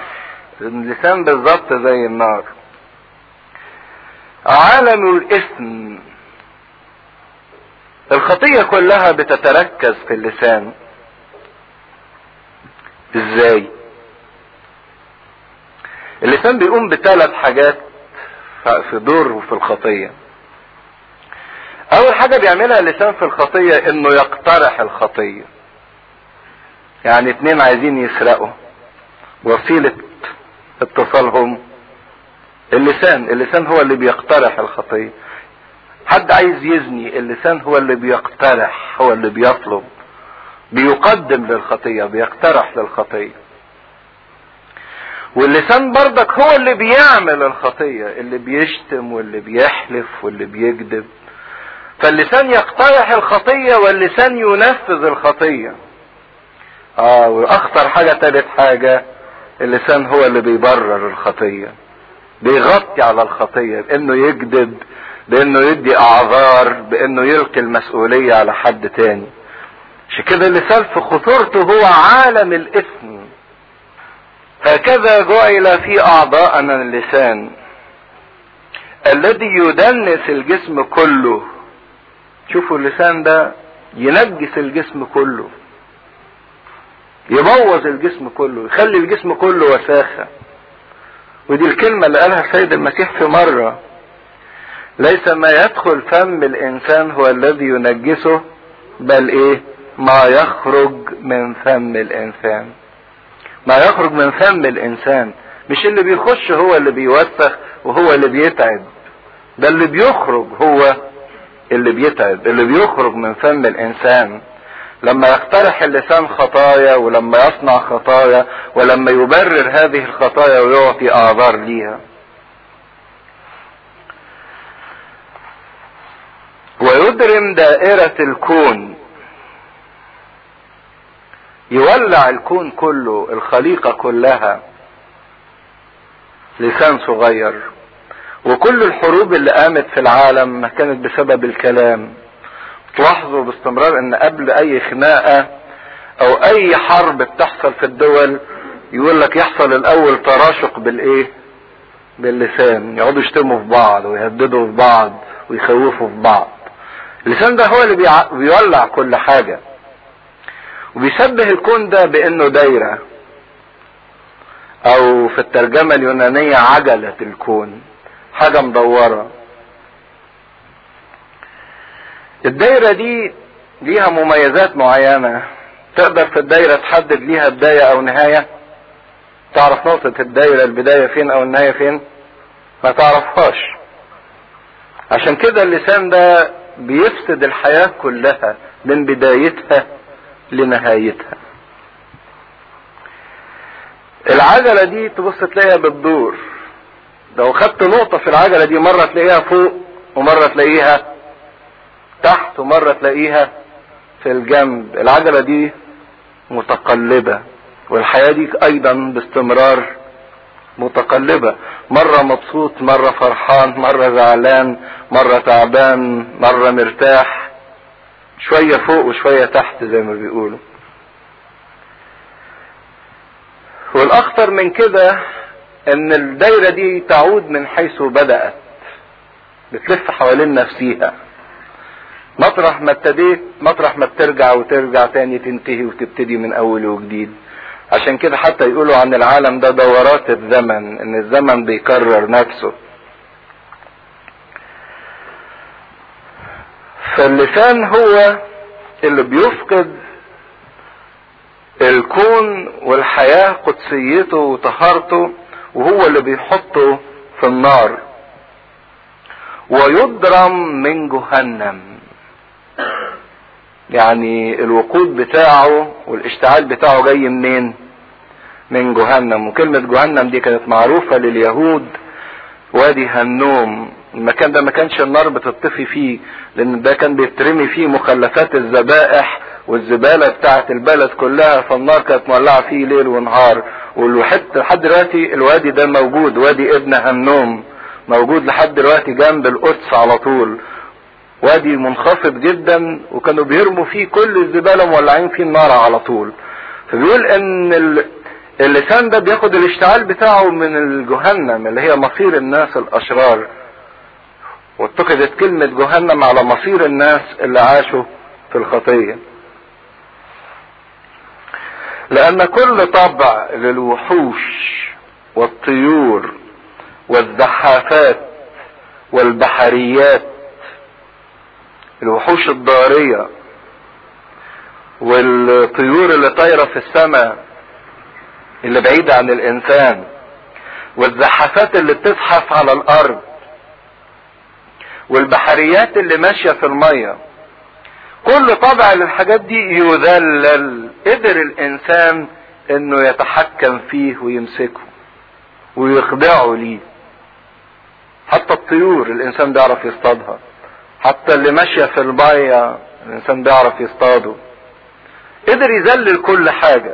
اللسان بالظبط زي النار. عالم الاسم الخطية كلها بتتركز في اللسان. ازاي؟ اللسان بيقوم بثلاث حاجات في دوره في الخطية. اول حاجة بيعملها اللسان في الخطية انه يقترح الخطية. يعني اتنين عايزين يسرقوا، وسيلة اتصالهم اللسان. اللسان هو اللي بيقترح الخطية. حد عايز يزني، اللسان هو اللي بيقترح، هو اللي بيطلب، بيقدم للخطية، بيقترح للخطية. واللسان برضك هو اللي بيعمل الخطية، اللي بيشتم واللي بيحلف واللي بيكذب. فاللسان يقترح الخطية واللسان ينفذ الخطية. اه واخطر حاجة تالت حاجة، اللسان هو اللي بيبرر الخطية، بيغطي على الخطية بانه يكذب، بانه يدي اعذار، بانه يلقي المسؤولية على حد تاني. عشان كده اللسان في خطورته هو عالم الاثم. هكذا جعل في اعضائنا اللسان الذي يدنس الجسم كله. شوفوا اللسان ده ينجس الجسم كله، يبوظ الجسم كله، يخلي الجسم كله وساخة. ودي الكلمة اللي قالها السيد المسيح في مرة: ليس ما يدخل فم الانسان هو الذي ينجسه، بل ايه؟ ما يخرج من فم الانسان. ما يخرج من فم الانسان، مش اللي بيخش هو اللي بيوسخ وهو اللي بيتعب، ده اللي بيخرج هو اللي بيتعب. اللي بيخرج من فم الانسان لما يقترح اللسان خطايا، ولما يصنع خطايا، ولما يبرر هذه الخطايا ويعطي اعذار ليها. ويدرم دائرة الكون، يولع الكون كله، الخليقة كلها، لسان صغير. وكل الحروب اللي قامت في العالم كانت بسبب الكلام. تلاحظوا باستمرار ان قبل اي خناقة او اي حرب بتحصل في الدول يقول لك يحصل الاول تراشق بالايه؟ باللسان. يقعدوا يشتموا في بعض ويهددوا في بعض ويخوفوا في بعض. اللسان ده هو اللي بيولع كل حاجة. وبيشبه الكون ده بانه دايرة، او في الترجمة اليونانية عجلة الكون، حاجة مدورة. الدايرة دي ليها مميزات معينة. تقدر في الدايرة تحدد ليها بداية او نهاية؟ تعرف نقطة الدايرة البداية فين او النهاية فين؟ ما تعرفهاش. عشان كده اللسان ده بيفسد الحياة كلها من بدايتها لنهايتها. العجلة دي تبص تلاقيها بتدور. لو خدت نقطة في العجلة دي مرة تلاقيها فوق، ومرة تلاقيها تحت، ومرة تلاقيها في الجنب. العجلة دي متقلبة، والحياة دي ايضا باستمرار متقلبة. مرة مبسوط، مرة فرحان، مرة زعلان، مرة تعبان، مرة مرتاح، شوية فوق وشوية تحت زي ما بيقولوا. والاخطر من كده ان الدايرة دي تعود من حيث بدأت، بتلف حوالين نفسيها. مطرح ما ابتديت، مطرح ما بترجع وترجع تاني تنتهي وتبتدي من اول وجديد. عشان كده حتى يقولوا عن العالم ده دورات الزمن، ان الزمن بيكرر نفسه. فاللسان هو اللي بيفقد الكون والحياة قدسيته وطهارته، وهو اللي بيحطه في النار. ويضرم من جهنم، يعني الوقود بتاعه والاشتعال بتاعه جاي منين؟ من جهنم. وكلمة جهنم دي كانت معروفة لليهود. وادي هنوم، المكان ده ما كانش النار بتطفي فيه، لان ده كان بيترمي فيه مخلفات الذبائح والزبالة بتاعت البلد كلها، فالنار كانت مولعة فيه ليل ونهار. والوحد لحد دلوقتي الوادي ده موجود، وادي ابن هنوم موجود لحد دلوقتي جنب القدس على طول. وادي منخفض جدا، وكانوا بيرموا فيه كل الزبالة مولعين فيه النار على طول. فبيقول ان اللسان ده بياخد الاشتعال بتاعه من الجهنم اللي هي مصير الناس الاشرار. واتخذت كلمة جهنم على مصير الناس اللي عاشوا في الخطية. لأن كل طبع للوحوش والطيور والزحافات والبحريات، الوحوش الضارية والطيور اللي طايرة في السماء اللي بعيدة عن الإنسان، والزحافات اللي بتزحف على الأرض، والبحريات اللي ماشية في المية، كل طبع للحاجات دي يذلل. قدر الإنسان إنه يتحكم فيه ويمسكه ويخضعه ليه. حتى الطيور الإنسان بيعرف يصطادها، حتى اللي ماشية في المية الإنسان بيعرف يصطاده. قدر يذلل كل حاجة.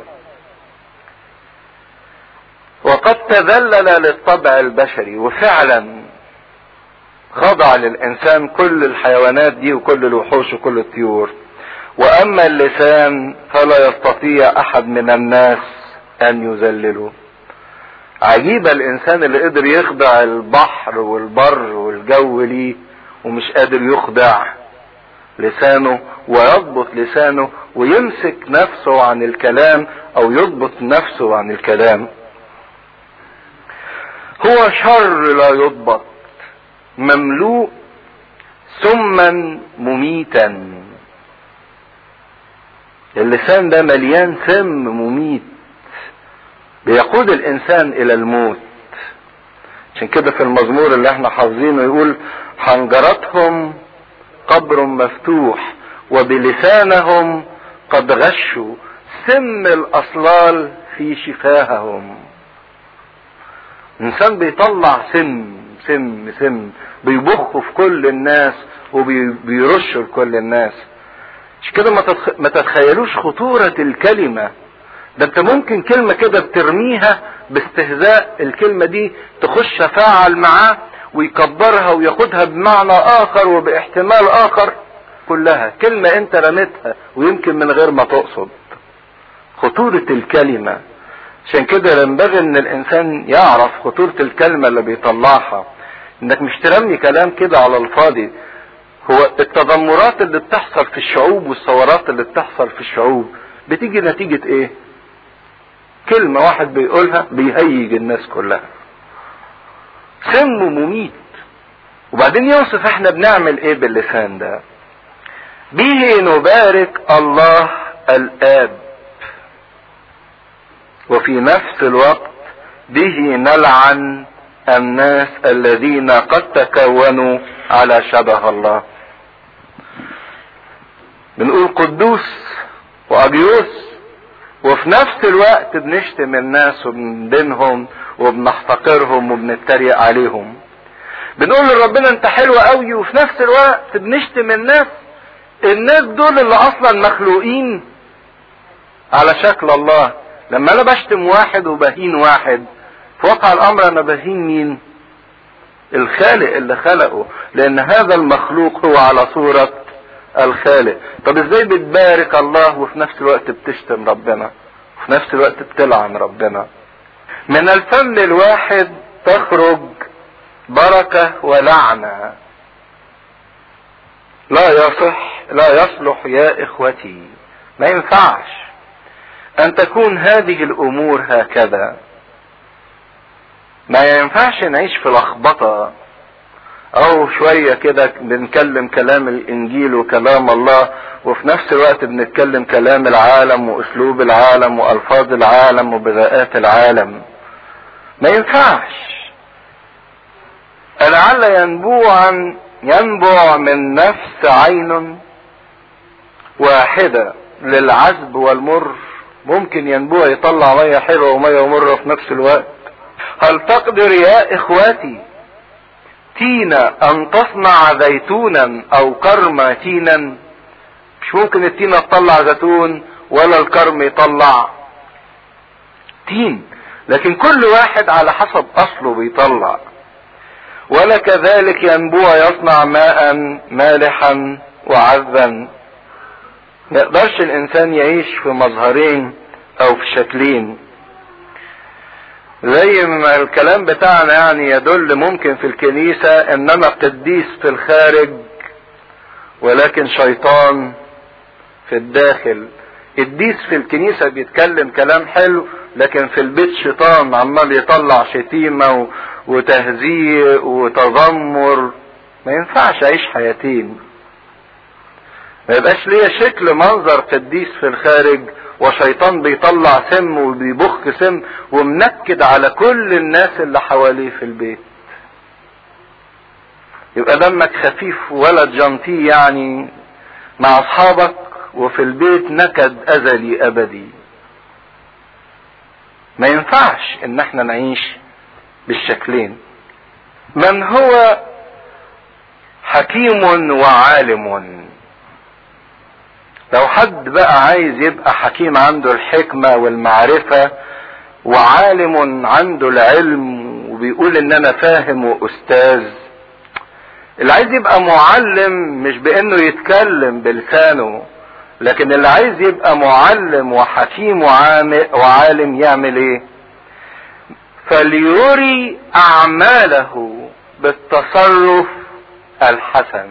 وقد تذلل للطبع البشري، وفعلا خضع للإنسان كل الحيوانات دي وكل الوحوش وكل الطيور. وأما اللسان فلا يستطيع أحد من الناس أن يذلله. عجيب الإنسان اللي قدر يخضع البحر والبر والجو ليه ومش قادر يخضع لسانه ويضبط لسانه ويمسك نفسه عن الكلام أو يضبط نفسه عن الكلام. هو شر لا يضبط، مملوء سما مميتا. اللسان ده مليان سم مميت بيقود الانسان الى الموت. عشان كده في المزمور اللي احنا حافظينه يقول: حنجرتهم قبر مفتوح وبلسانهم قد غشوا، سم الاصلال في شفاههم. انسان بيطلع سم سم سم بيبخ في كل الناس وبيرش لكل الناس. مش كده؟ ما تتخيلوش خطورة الكلمة. ده انت ممكن كلمة كده بترميها باستهزاء، الكلمة دي تخش تفاعل معاه ويكبرها وياخدها بمعنى اخر وباحتمال اخر. كلها كلمة انت رميتها ويمكن من غير ما تقصد. خطورة الكلمة. عشان كده ينبغي ان الانسان يعرف خطورة الكلمة اللي بيطلعها. انك مش ترمي كلام كده على الفاضي. هو التذمرات اللي بتحصل في الشعوب والثورات اللي بتحصل في الشعوب بتيجي نتيجة ايه؟ كلمة واحد بيقولها بيهيج الناس كلها. سم مميت. وبعدين يوصف احنا بنعمل ايه باللسان ده. به نبارك الله الآب، وفي نفس الوقت به نلعن الناس الذين قد تكونوا على شبه الله. بنقول قدوس وأبيوس وفي نفس الوقت بنشتم الناس وبندينهم وبنحتقرهم وبنتريق عليهم. بنقول لربنا انت حلو قوي وفي نفس الوقت بنشتم الناس. الناس دول اللي اصلا مخلوقين على شكل الله. لما انا بشتم واحد وبهين واحد، في واقع الامر انا بهين مين؟ الخالق اللي خلقه، لان هذا المخلوق هو على صورة الخالق. طب ازاي بتبارك الله وفي نفس الوقت بتشتم ربنا وفي نفس الوقت بتلعن ربنا؟ من الفم الواحد تخرج بركة ولعنة. لا يصح لا يصلح يا اخوتي، ما ينفعش ان تكون هذه الامور هكذا. ما ينفعش نعيش في لخبطة او شوية كده بنتكلم كلام الانجيل وكلام الله وفي نفس الوقت بنتكلم كلام العالم واسلوب العالم والفاظ العالم وبذاءات العالم. ما ينفعش. لعل ينبوعا ينبع من نفس عين واحدة للعذب والمر. ممكن ينبوع يطلع مية حلوة ومية مرة في نفس الوقت. هل تقدر يا اخواتي تينا ان تصنع زيتونا او كرم تينا؟ مش ممكن التينة تطلع زيتون ولا الكرم يطلع تين، لكن كل واحد على حسب اصله بيطلع. ولا كذلك ينبوع يصنع ماء مالحا وعذبا. ما يقدرش الانسان يعيش في مظهرين او في شكلين. زي ما الكلام بتاعنا يعني يدل ممكن في الكنيسة انما قديس في الخارج ولكن شيطان في الداخل. قديس في الكنيسة بيتكلم كلام حلو، لكن في البيت شيطان عمال يطلع شتيمة وتهزيء وتذمر. ما ينفعش اعيش حياتين. ما يبقاش ليا شكل منظر قديس في الخارج وشيطان بيطلع سم وبيبخ سم ومنكد على كل الناس اللي حواليه في البيت. يبقى دمك خفيف ولد جنتي يعني مع اصحابك، وفي البيت نكد ازلي ابدي. ما ينفعش ان احنا نعيش بالشكلين. من هو حكيم وعالم؟ لو حد بقى عايز يبقى حكيم عنده الحكمة والمعرفة وعالم عنده العلم وبيقول ان انا فاهم واستاذ، اللي عايز يبقى معلم مش بانه يتكلم بلسانه، لكن اللي عايز يبقى معلم وحكيم وعالم يعمل ايه؟ فليري اعماله بالتصرف الحسن.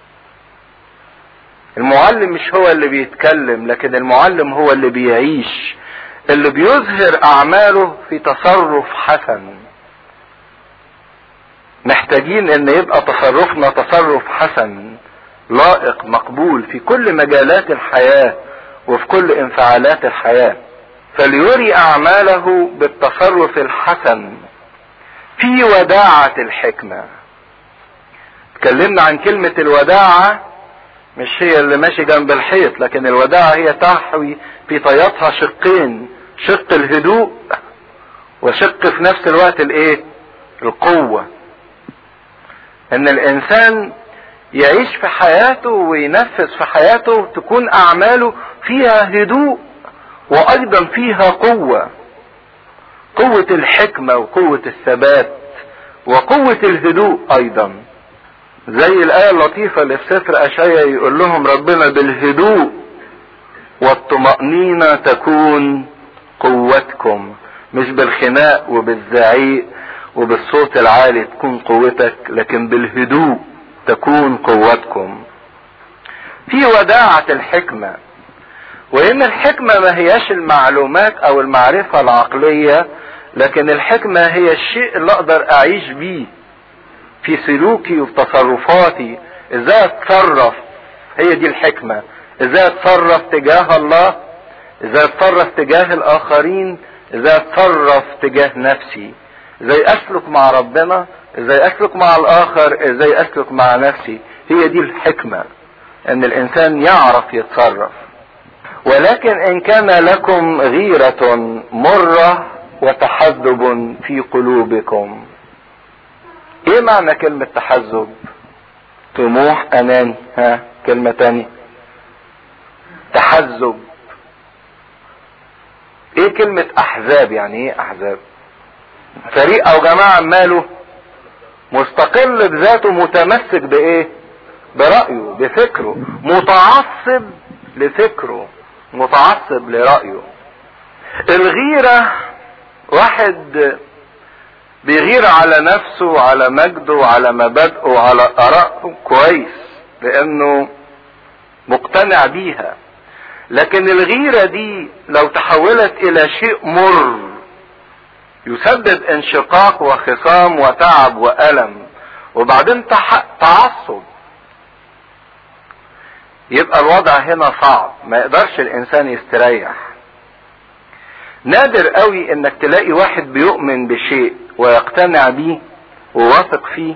المعلم مش هو اللي بيتكلم، لكن المعلم هو اللي بيعيش، اللي بيظهر اعماله في تصرف حسن. محتاجين ان يبقى تصرفنا تصرف حسن لائق مقبول في كل مجالات الحياة وفي كل انفعالات الحياة. فليري اعماله بالتصرف الحسن في وداعة الحكمة. اتكلمنا عن كلمة الوداعة، مش هي اللي ماشي جنب الحيط، لكن الوداعة هي تحوي في طياتها شقين، شق الهدوء وشق في نفس الوقت الايه؟ القوة. ان الانسان يعيش في حياته وينفذ في حياته تكون اعماله فيها هدوء وايضا فيها قوة، قوة الحكمة وقوة الثبات وقوة الهدوء ايضا. زي الآية اللطيفة اللي في سفر اشعياء يقول لهم ربنا بالهدوء والطمأنينة تكون قوتكم، مش بالخناق وبالزعيق وبالصوت العالي تكون قوتك، لكن بالهدوء تكون قوتكم. في وداعة الحكمة. وان الحكمة ما هياش المعلومات او المعرفة العقلية، لكن الحكمة هي الشيء اللي اقدر اعيش بيه في سلوكي وفي تصرفاتي. ازاي اتصرف، هي دي الحكمة. ازاي اتصرف تجاه الله، ازاي اتصرف تجاه الاخرين، ازاي اتصرف تجاه نفسي، ازاي اسلك مع ربنا، ازاي اسلك مع الاخر، ازاي اسلك مع نفسي. هي دي الحكمة، ان الانسان يعرف يتصرف. ولكن ان كان لكم غيرة مرة وتحزب في قلوبكم. ايه معنى كلمة تحزب؟ طموح اناني. ها كلمة تانية تحزب. ايه كلمة احزاب؟ يعني ايه احزاب؟ فريق او جماعة ماله مستقل بذاته، متمسك بايه؟ برأيه بفكره، متعصب لفكره، متعصب لرأيه. الغيرة واحد بيغير على نفسه وعلى مجده وعلى مبادئه وعلى آرائه كويس لانه مقتنع بيها، لكن الغيرة دي لو تحولت الى شيء مر يسبب انشقاق وخصام وتعب وألم وبعدين تعصب، يبقى الوضع هنا صعب، ما يقدرش الانسان يستريح. نادر قوي انك تلاقي واحد بيؤمن بشيء ويقتنع بيه وواثق فيه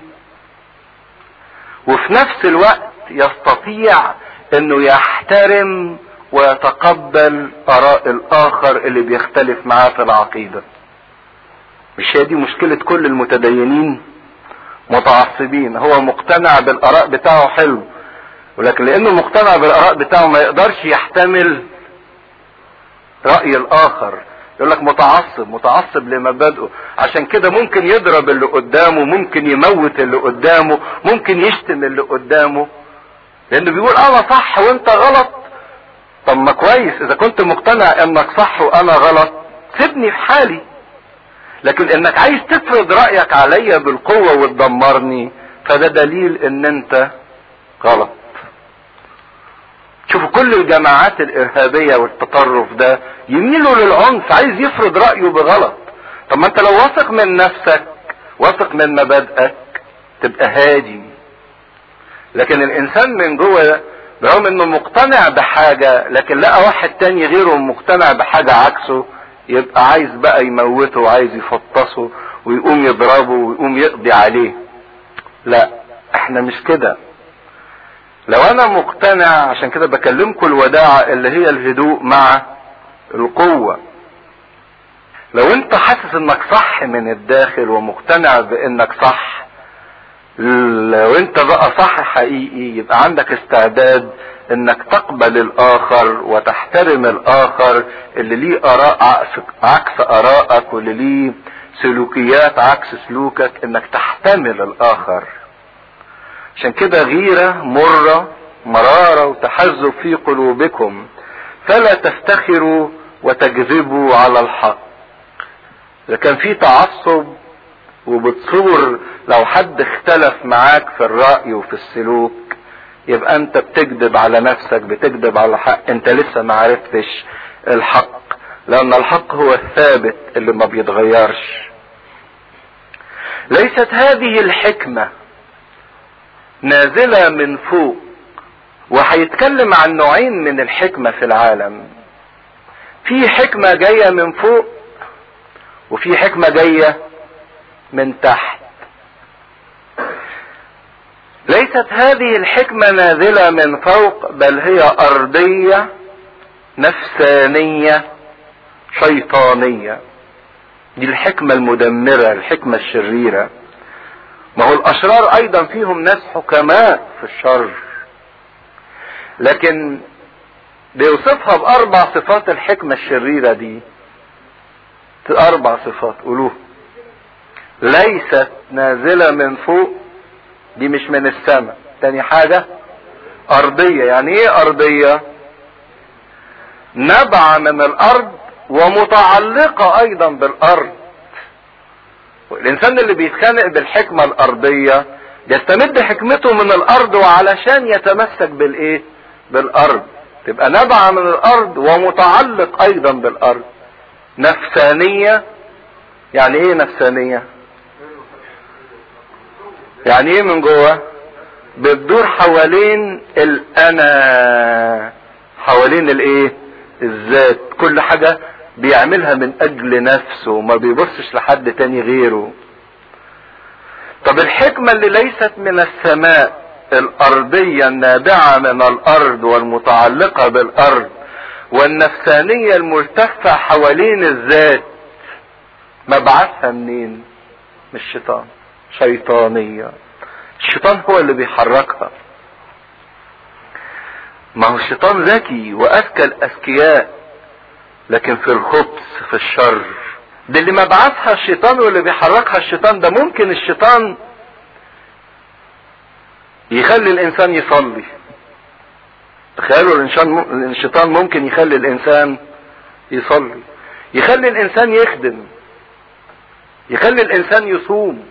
وفي نفس الوقت يستطيع انه يحترم ويتقبل اراء الاخر اللي بيختلف معاه في العقيدة. مش هي دي مشكلة كل المتدينين؟ متعصبين. هو مقتنع بالاراء بتاعه حلو، ولكن لانه مقتنع بالاراء بتاعه ما يقدرش يحتمل رأي الاخر. يقول لك متعصب، متعصب لمبادئه، عشان كده ممكن يضرب اللي قدامه، ممكن يموت اللي قدامه، ممكن يشتم اللي قدامه، لانه بيقول انا صح وانت غلط. طب ما كويس، اذا كنت مقتنع انك صح وانا غلط سيبني في حالي. لكن انك عايز تفرض رأيك عليا بالقوة وتدمرني، فده دليل ان انت غلط. شوفوا كل الجماعات الارهابية والتطرف ده يميلوا للعنف، عايز يفرض رأيه بغلط. طب ما انت لو واثق من نفسك، واثق من مبادئك، تبقى هادي. لكن الانسان من جوه برغم انه مقتنع بحاجة، لكن لقى واحد تاني غيره مقتنع بحاجة عكسه، يبقى عايز بقى يموته وعايز يفطسه ويقوم يضربه ويقوم يقضي عليه. لا، احنا مش كده. لو انا مقتنع، عشان كده بكلمكم الوداعة اللي هي الهدوء مع القوة. لو انت حاسس انك صح من الداخل ومقتنع بانك صح، لو انت بقى صح حقيقي، يبقى عندك استعداد انك تقبل الاخر وتحترم الاخر اللي ليه اراء عكس ارائك واللي ليه سلوكيات عكس سلوكك، انك تحتمل الاخر. عشان كده غيرة مرة مرارة وتحزب في قلوبكم فلا تفتخروا وتكذبوا على الحق. اذا كان في تعصب وبتصور لو حد اختلف معاك في الرأي وفي السلوك، يبقى انت بتكذب على نفسك، بتكذب على الحق، انت لسه ما عرفتش الحق، لان الحق هو الثابت اللي ما بيتغيرش. ليست هذه الحكمة نازلة من فوق، وهيتكلم عن نوعين من الحكمة في العالم. في حكمة جاية من فوق، وفي حكمة جاية من تحت. ليست هذه الحكمة نازلة من فوق، بل هي أرضية نفسانية شيطانية. دي الحكمة المدمرة، الحكمة الشريرة. ما هو الأشرار أيضا فيهم ناس حكماء في الشر، لكن بيوصفها بأربع صفات. الحكمة الشريرة دي أربع صفات، قولوه. ليست نازلة من فوق، دي مش من السماء. تاني حاجة أرضية. يعني ايه أرضية؟ نبع من الأرض ومتعلقة أيضا بالأرض. والإنسان اللي بيتخانق بالحكمة الأرضية يستمد حكمته من الأرض، وعلشان يتمسك بالإيه؟ بالأرض. تبقى نبع من الأرض ومتعلق أيضا بالأرض. نفسانية. يعني ايه نفسانية؟ يعني ايه من جوه؟ بتدور حوالين الأنا، حوالين الايه؟ الذات. كل حاجة بيعملها من اجل نفسه، ما بيبصش لحد تاني غيره. طب الحكمة اللي ليست من السماء، الارضية النابعة من الارض والمتعلقة بالارض، والنفسانية الملتفة حوالين الذات، مبعثها منين؟ من الشيطان. شيطانية. الشيطان هو اللي بيحركها. ما هو الشيطان ذكي واذكى الاذكياء، لكن في الخبث في الشر ده اللي مبعثها الشيطان واللي بيحركها الشيطان. ده ممكن الشيطان يخلي الانسان يصلي. تخيلوا الشيطان ممكن يخلي الانسان يصلي، يخلي الانسان يخدم، يخلي الانسان يصوم،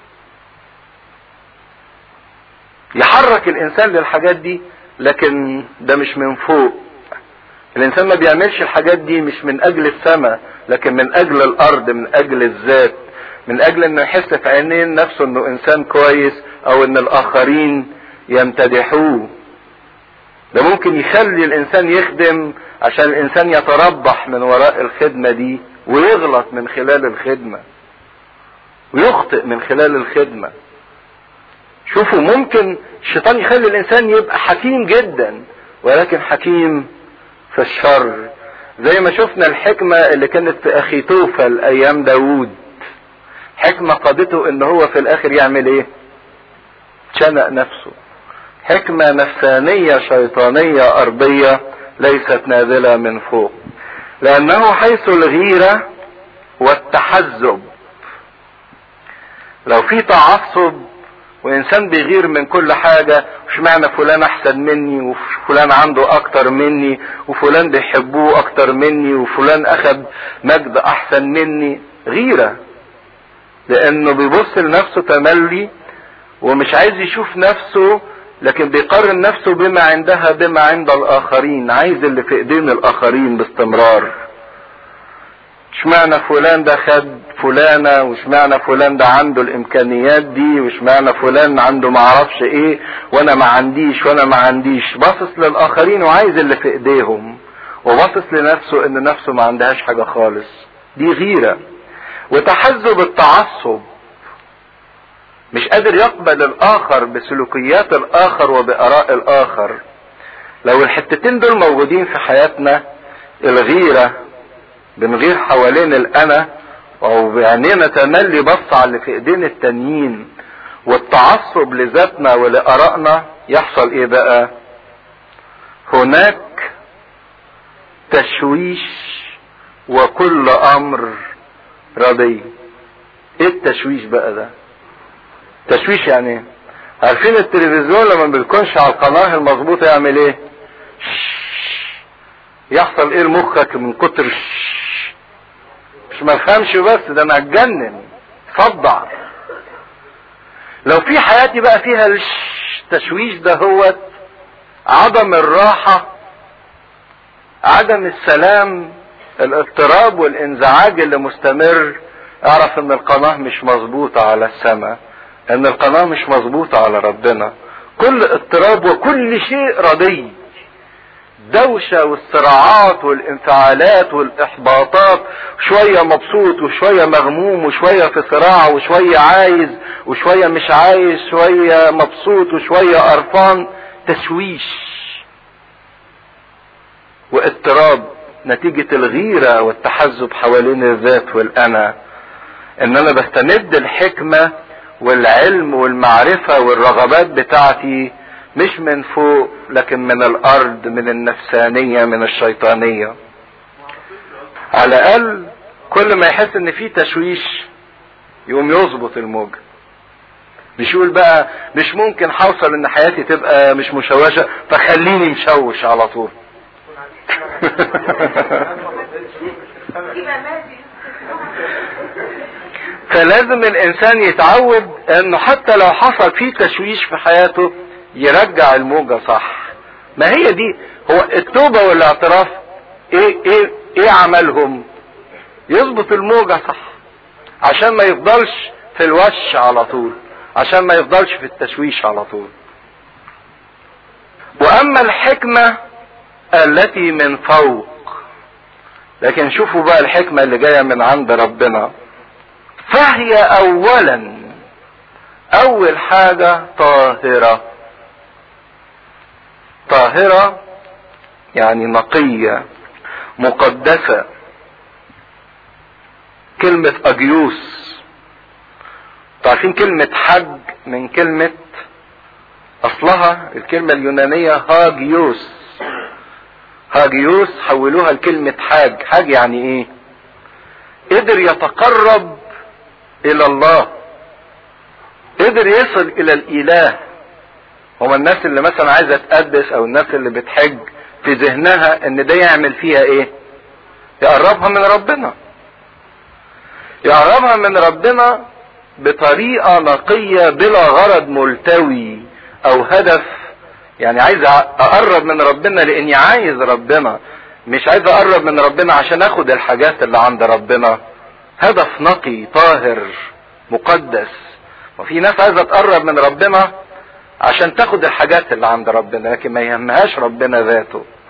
يحرك الانسان للحاجات دي. لكن ده مش من فوق. الانسان ما بيعملش الحاجات دي مش من اجل السماء، لكن من اجل الارض، من اجل الذات، من اجل انه يحس في عينين نفسه انه انسان كويس، او ان الاخرين يمتدحوه. ده ممكن يخلي الانسان يخدم عشان الانسان يتربح من وراء الخدمة دي، ويغلط من خلال الخدمة، ويخطئ من خلال الخدمة. شوفوا، ممكن الشيطان يخلي الانسان يبقى حكيم جدا، ولكن حكيم في الشر. زي ما شفنا الحكمة اللي كانت في اخيتوفل ايام داود، حكمة قادته ان هو في الاخر يعمل ايه؟ شنق نفسه. حكمة نفسانية شيطانية ارضية ليست نازلة من فوق، لانه حيث الغيرة والتحزب. لو في تعصب وانسان بيغير من كل حاجة، مش معنى فلان احسن مني، وفلان عنده اكتر مني، وفلان بيحبوه اكتر مني، وفلان اخد مجد احسن مني. غيرة لانه بيبص لنفسه تملي ومش عايز يشوف نفسه، لكن بيقارن نفسه بما عندها بما عند الاخرين، عايز اللي في ايدين الاخرين باستمرار. اشمعنى فلان ده خد فلانة، واشمعنى فلان ده عنده الامكانيات دي، واشمعنى فلان عنده معرفش ايه وانا ما عنديش وانا ما عنديش. باصص للاخرين وعايز اللي في ايديهم، وباصص لنفسه ان نفسه ما عندهاش حاجة خالص. دي غيرة وتحزب التعصب، مش قادر يقبل الاخر بسلوكيات الاخر وبآراء الاخر. لو الحتتين دول موجودين في حياتنا، الغيرة بنغير حوالين الانا او بعينينا تملي بص على اللي في ايدين التانيين، والتعصب لذاتنا ولآرائنا، يحصل ايه بقى؟ هناك تشويش وكل امر رضي. ايه التشويش بقى ده؟ تشويش يعني ايه؟ عارفين التلفزيون لما بيكونش على القناة المظبوطة يعمل ايه؟ يحصل ايه لمخك من كتر مش مفهمش، بس ده انا اتجنن صدع. لو في حياتي بقى فيها التشويش ده، هو عدم الراحة، عدم السلام، الاضطراب والانزعاج اللي مستمر، اعرف ان القناة مش مظبوطة على السماء، ان القناة مش مظبوطة على ربنا. كل اضطراب وكل شيء ردي، دوشة والصراعات والانفعالات والاحباطات، شوية مبسوط وشوية مغموم وشوية في صراع وشوية عايز وشوية مش عايز، شوية مبسوط وشوية قرفان. تشويش واضطراب نتيجة الغيرة والتحزب حوالين الذات والانا. ان انا بستمد الحكمة والعلم والمعرفة والرغبات بتاعتي مش من فوق، لكن من الارض، من النفسانية، من الشيطانية. على الاقل كل ما يحس ان في تشويش يقوم يظبط الموجة، مش يقول بقى مش ممكن حوصل ان حياتي تبقى مش مشوشة فخليني مشوش على طول. فلازم الانسان يتعود انه حتى لو حصل فيه تشويش في حياته يرجع الموجة صح. ما هي دي هو التوبة والاعتراف. ايه ايه ايه عملهم؟ يظبط الموجة صح، عشان ما يفضلش في الوش على طول، عشان ما يفضلش في التشويش على طول. واما الحكمة التي من فوق، لكن شوفوا بقى الحكمة اللي جاية من عند ربنا، فهي اولا، اول حاجة طاهرة. طاهرة يعني نقية مقدسة. كلمة اجيوس، تعرفين كلمة حج من كلمة اصلها الكلمة اليونانية هاجيوس. هاجيوس حولوها لكلمة حاج. حاج يعني ايه؟ قدر يتقرب الى الله، قدر يصل الى الاله. هما الناس اللي مثلا عايزة تقدس او الناس اللي بتحج في ذهنها ان ده يعمل فيها ايه؟ يقربها من ربنا، يقربها من ربنا بطريقة نقية بلا غرض ملتوي او هدف. يعني عايز اقرب من ربنا لاني عايز ربنا، مش عايز اقرب من ربنا عشان اخد الحاجات اللي عند ربنا. هدف نقي طاهر مقدس. وفي ناس عايزة تقرب من ربنا عشان تاخد الحاجات اللي عند ربنا، لكن ما يهمهاش ربنا ذاته.